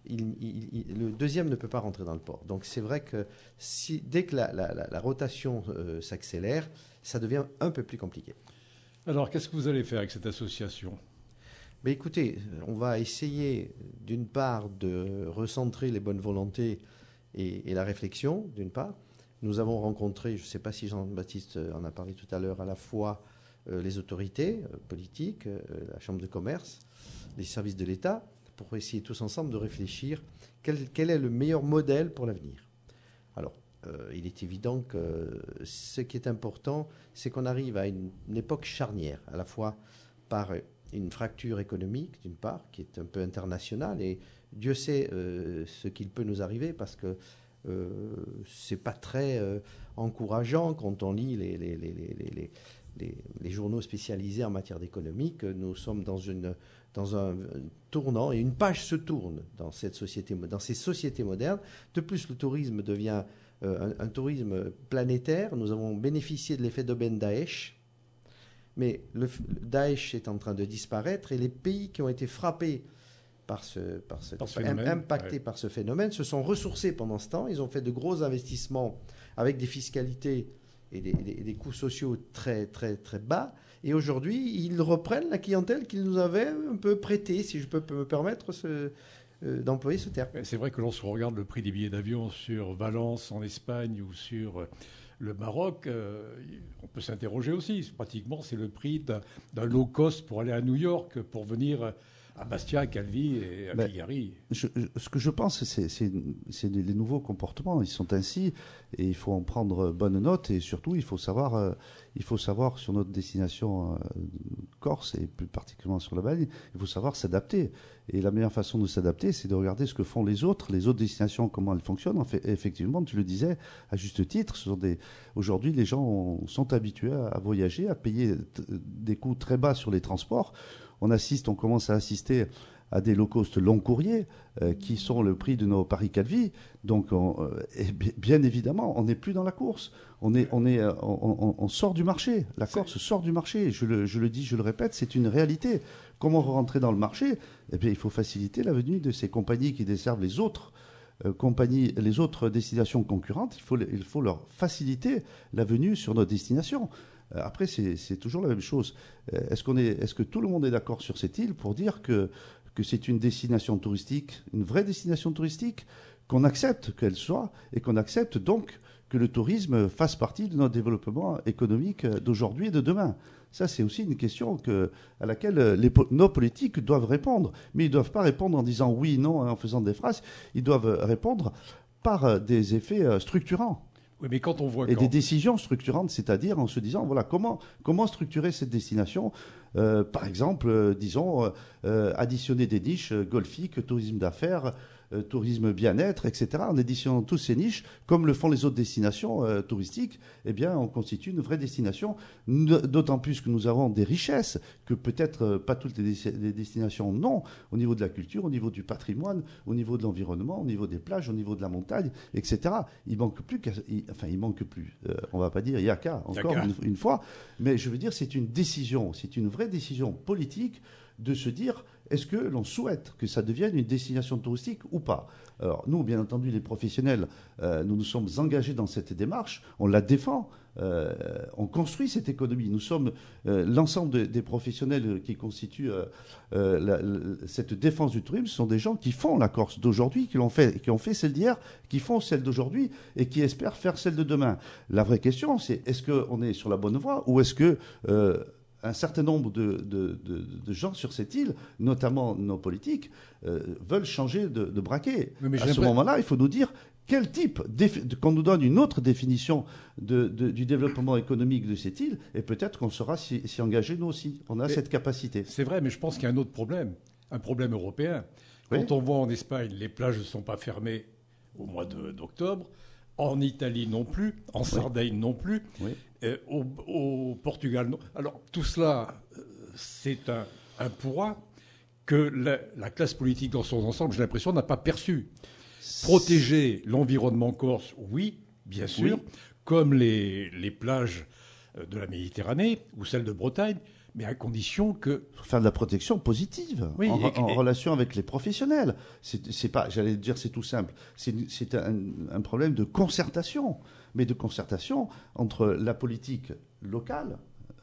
le deuxième ne peut pas rentrer dans le port. Donc c'est vrai que dès que la rotation s'accélère, ça devient un peu plus compliqué. Alors, qu'est-ce que vous allez faire avec cette association ? Mais écoutez, on va essayer d'une part de recentrer les bonnes volontés et la réflexion, d'une part. Nous avons rencontré, je ne sais pas si Jean-Baptiste en a parlé tout à l'heure, à la fois les autorités politiques, la Chambre de commerce, les services de l'État, pour essayer tous ensemble de réfléchir quel est le meilleur modèle pour l'avenir. Alors, il est évident que ce qui est important, c'est qu'on arrive à une époque charnière, à la fois par une fracture économique, d'une part, qui est un peu internationale, et Dieu sait ce qu'il peut nous arriver, parce que c'est pas très encourageant quand on lit les journaux spécialisés en matière d'économie, que nous sommes dans un tournant, et une page se tourne dans ces sociétés modernes. De plus, le tourisme devient un tourisme planétaire. Nous avons bénéficié de l'effet d'aubaine Daesh, mais le Daesh est en train de disparaître, et les pays qui ont été frappés impactés par ce phénomène se sont ressourcés pendant ce temps. Ils ont fait de gros investissements avec des fiscalités et des coûts sociaux très, très, très bas. Et aujourd'hui, ils reprennent la clientèle qu'ils nous avaient un peu prêtée, si je peux me permettre d'employer ce terme. C'est vrai que lorsqu'on regarde le prix des billets d'avion sur Valence en Espagne ou sur le Maroc, on peut s'interroger aussi. Pratiquement, c'est le prix d'un low cost pour aller à New York, pour venir à Bastia, à Calvi et à Cagliari. Ce que je pense, c'est les nouveaux comportements. Ils sont ainsi, et il faut en prendre bonne note. Et surtout, il faut savoir sur notre destination Corse, et plus particulièrement sur la Balagne, il faut savoir s'adapter. Et la meilleure façon de s'adapter, c'est de regarder ce que font les autres destinations, comment elles fonctionnent. En fait, effectivement, tu le disais à juste titre, aujourd'hui, les gens sont habitués à voyager, à payer des coûts très bas sur les transports. On commence à assister à des low cost long courriers qui sont le prix de nos Paris-Calvi. Donc, bien évidemment, on n'est plus dans la course. On sort du marché. La Corse sort du marché. Je le dis, je le répète, c'est une réalité. Comment rentrer dans le marché ? Eh bien, il faut faciliter la venue de ces compagnies qui desservent les autres les autres destinations concurrentes. Il faut leur faciliter la venue sur notre destination. Après, c'est toujours la même chose. Est-ce que tout le monde est d'accord sur cette île pour dire que c'est une destination touristique, une vraie destination touristique, qu'on accepte qu'elle soit et qu'on accepte donc que le tourisme fasse partie de notre développement économique d'aujourd'hui et de demain. Ça, c'est aussi une question à laquelle nos politiques doivent répondre. Mais ils ne doivent pas répondre en disant oui, non, en faisant des phrases. Ils doivent répondre par des effets structurants. Oui, mais quand on voit Et des décisions structurantes, c'est-à-dire en se disant, voilà, comment structurer cette destination par exemple, disons, additionner des niches golfiques, tourisme d'affaires, tourisme bien-être, etc. En additionnant toutes ces niches, comme le font les autres destinations touristiques, eh bien, on constitue une vraie destination, d'autant plus que nous avons des richesses que peut-être pas toutes les destinations n'ont, au niveau de la culture, au niveau du patrimoine, au niveau de l'environnement, au niveau des plages, au niveau de la montagne, etc. Il manque plus, on va pas dire il y a qu'à, encore une fois, mais je veux dire, c'est une décision, c'est une vraie décision politique de se dire, est-ce que l'on souhaite que ça devienne une destination touristique ou pas? Alors nous, bien entendu, les professionnels, nous nous sommes engagés dans cette démarche, on la défend, on construit cette économie. Nous sommes l'ensemble des professionnels qui constituent cette défense du tourisme, ce sont des gens qui font la Corse d'aujourd'hui, qui ont fait celle d'hier, qui font celle d'aujourd'hui et qui espèrent faire celle de demain. La vraie question, c'est est-ce qu'on est sur la bonne voie ou est-ce que un certain nombre de gens sur cette île, notamment nos politiques, veulent changer de braquet. Mais à ce moment-là, il faut nous dire quel type, qu'on nous donne une autre définition du développement économique de cette île, et peut-être qu'on saura s'y engager nous aussi. On a cette capacité. C'est vrai, mais je pense qu'il y a un autre problème, un problème européen. Quand on voit en Espagne, les plages ne sont pas fermées au mois d'octobre, en Italie non plus, en Sardaigne non plus, au Portugal non. Alors tout cela, c'est un poids que la classe politique dans son ensemble, j'ai l'impression, n'a pas perçu. Protéger l'environnement corse, oui, bien sûr, comme les plages de la Méditerranée ou celles de Bretagne, mais à condition que... Faire de la protection positive, en relation avec les professionnels. C'est pas, j'allais dire, c'est tout simple. C'est un problème de concertation, mais de concertation entre la politique locale,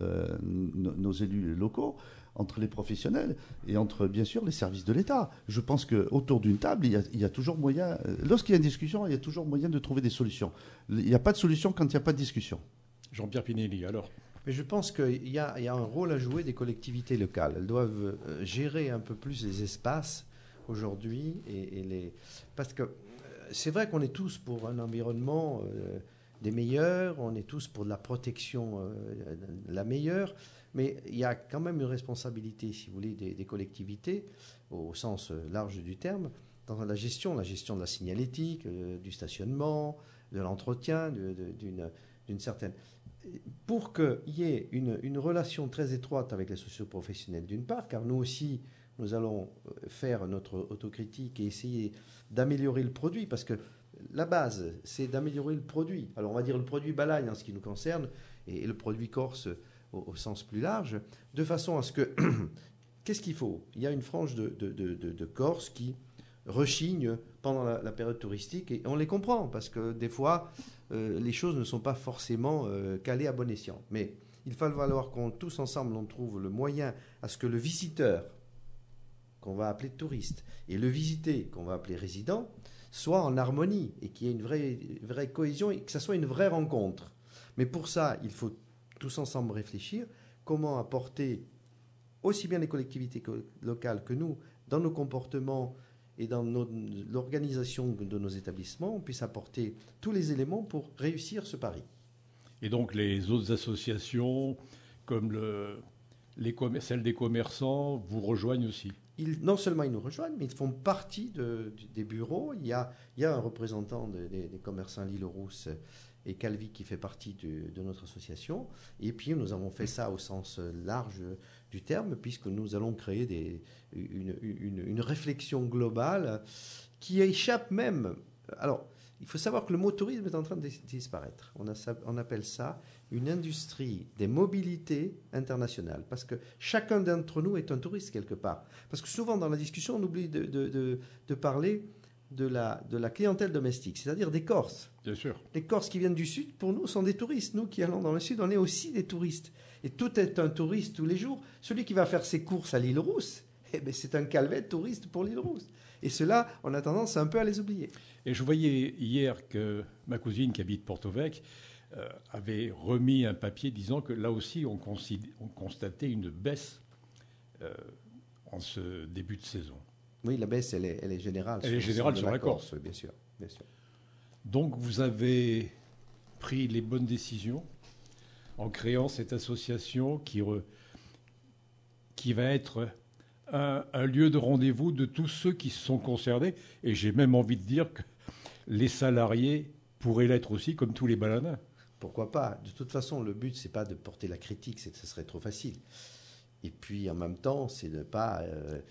nos élus locaux, entre les professionnels et entre, bien sûr, les services de l'État. Je pense qu'autour d'une table, il y a toujours moyen... Lorsqu'il y a une discussion, il y a toujours moyen de trouver des solutions. Il n'y a pas de solution quand il n'y a pas de discussion. Jean-Pierre Pinelli, alors. Mais je pense qu'il y a un rôle à jouer des collectivités locales. Elles doivent gérer un peu plus les espaces aujourd'hui. Parce que c'est vrai qu'on est tous pour un environnement des meilleurs, on est tous pour de la protection la meilleure, mais il y a quand même une responsabilité, si vous voulez, des collectivités, au sens large du terme, dans la gestion de la signalétique, du stationnement, de l'entretien, d'une certaine... Pour qu'il y ait une relation très étroite avec les socioprofessionnels d'une part, car nous aussi, nous allons faire notre autocritique et essayer d'améliorer le produit, parce que la base, c'est d'améliorer le produit. Alors on va dire le produit Balagne en ce qui nous concerne, et le produit Corse au sens plus large, de façon à ce que... Qu'est-ce qu'il faut? Il y a une frange de Corse qui rechigne pendant la période touristique, et on les comprend, parce que des fois... les choses ne sont pas forcément calées à bon escient. Mais il va falloir qu'on, tous ensemble, on trouve le moyen à ce que le visiteur, qu'on va appeler touriste, et le visité, qu'on va appeler résident, soit en harmonie et qu'il y ait une vraie cohésion et que ça soit une vraie rencontre. Mais pour ça, il faut tous ensemble réfléchir comment apporter aussi bien les collectivités locales que nous, dans nos comportements et dans l'organisation de nos établissements, on puisse apporter tous les éléments pour réussir ce pari. Et donc les autres associations, comme celle des commerçants, vous rejoignent aussi? Non seulement ils nous rejoignent, mais ils font partie des bureaux. Il y a un représentant des commerçants L'Île-aux-Rousses et Calvi qui fait partie de notre association. Et puis nous avons fait ça au sens large du terme, puisque nous allons créer une réflexion globale qui échappe même... Alors, il faut savoir que le mot tourisme est en train de disparaître. On appelle ça une industrie des mobilités internationales, parce que chacun d'entre nous est un touriste quelque part. Parce que souvent dans la discussion, on oublie de parler de la clientèle domestique, c'est-à-dire des Corses. Bien sûr. Les Corses qui viennent du Sud, pour nous, sont des touristes. Nous qui allons dans le Sud, on est aussi des touristes. Et tout est un touriste tous les jours. Celui qui va faire ses courses à l'Île-Rousse eh ben, c'est un calvaire touriste pour l'île Rousse. Et ceux-là, on a tendance un peu à les oublier. Et je voyais hier que ma cousine qui habite Porto-Vec avait remis un papier disant que là aussi on constatait une baisse en ce début de saison. Oui, la baisse, elle est générale. Elle est générale sur la Corse. Oui, bien sûr, bien sûr. Donc vous avez pris les bonnes décisions en créant cette association qui va être un lieu de rendez-vous de tous ceux qui se sont concernés. Et j'ai même envie de dire que les salariés pourraient l'être aussi, comme tous les baladins. Pourquoi pas? De toute façon, le but, c'est pas de porter la critique, c'est que ce serait trop facile. Et puis, en même temps, c'est de pas...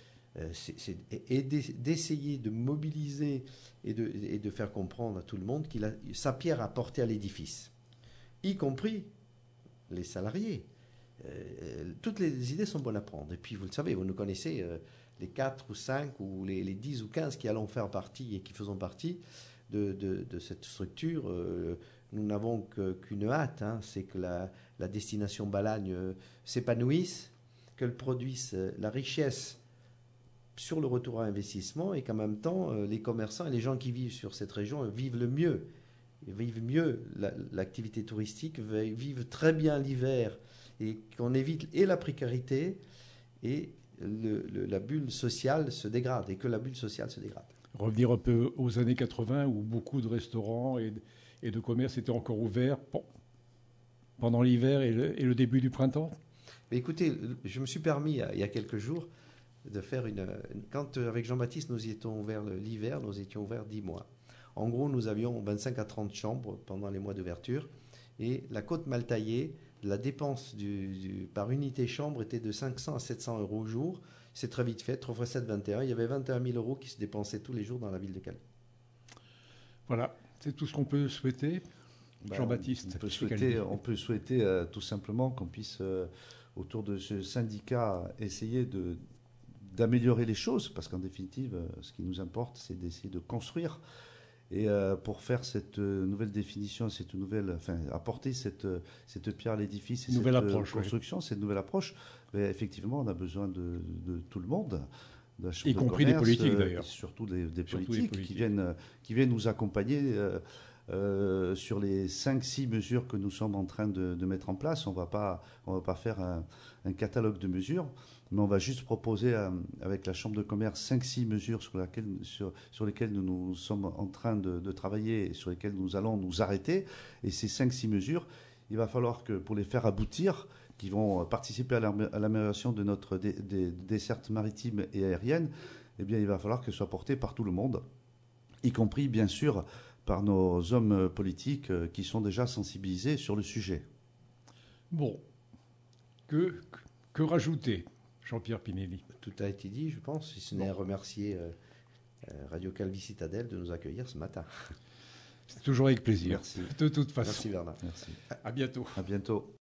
d'essayer de mobiliser et de faire comprendre à tout le monde qu'il a sa pierre à porter à l'édifice, y compris les salariés. Toutes les idées sont bonnes à prendre. Et puis, vous le savez, vous nous connaissez, les 4 ou 5 ou les 10 ou 15 qui allons faire partie et qui faisons partie de cette structure. Nous n'avons qu'une hâte, hein, c'est que la destination Balagne s'épanouisse, qu'elle produise la richesse sur le retour à investissement et qu'en même temps, les commerçants et les gens qui vivent sur cette région vivent le mieux. Ils vivent mieux l'activité touristique, vivent très bien l'hiver et qu'on évite et la précarité et la bulle sociale se dégrade et que la bulle sociale se dégrade. Revenir un peu aux années 80 où beaucoup de restaurants et de commerces étaient encore ouverts pendant l'hiver et le début du printemps. Mais écoutez, je me suis permis il y a quelques jours de faire quand avec Jean-Baptiste nous y étions ouverts l'hiver, nous étions ouverts 10 mois. En gros, nous avions 25 à 30 chambres pendant les mois d'ouverture et la côte mal taillée, la dépense par unité chambre était de 500 à 700 euros au jour. C'est très vite fait, 3 x 7, 21. Il y avait 21 000 euros qui se dépensaient tous les jours dans la ville de Calais. Voilà, c'est tout ce qu'on peut souhaiter. Jean-Baptiste. On peut souhaiter tout simplement qu'on puisse, autour de ce syndicat, essayer d'améliorer les choses, parce qu'en définitive, ce qui nous importe, c'est d'essayer de construire. Et pour faire cette nouvelle définition, apporter cette pierre à l'édifice, et nouvelle cette approche, construction, cette nouvelle approche, mais effectivement, on a besoin de tout le monde. Y compris des politiques, d'ailleurs. Surtout des politiques qui viennent nous accompagner sur les 5-6 mesures que nous sommes en train de mettre en place. On va pas faire un catalogue de mesures, mais on va juste proposer avec la Chambre de commerce 5-6 mesures sur lesquelles nous sommes en train de travailler et sur lesquelles nous allons nous arrêter. Et ces 5-6 mesures, il va falloir que pour les faire aboutir, qui vont participer à l'amélioration de notre desserte maritime et aérienne, eh bien, il va falloir qu'elles soient portées par tout le monde, y compris, bien sûr, par nos hommes politiques qui sont déjà sensibilisés sur le sujet. Bon, que rajouter, Jean-Pierre Pinelli? Tout a été dit, je pense, si ce n'est à remercier Radio Calvi Citadelle de nous accueillir ce matin. C'est toujours avec plaisir. Merci. De toute façon. Merci Bernard. Merci. À bientôt. À bientôt.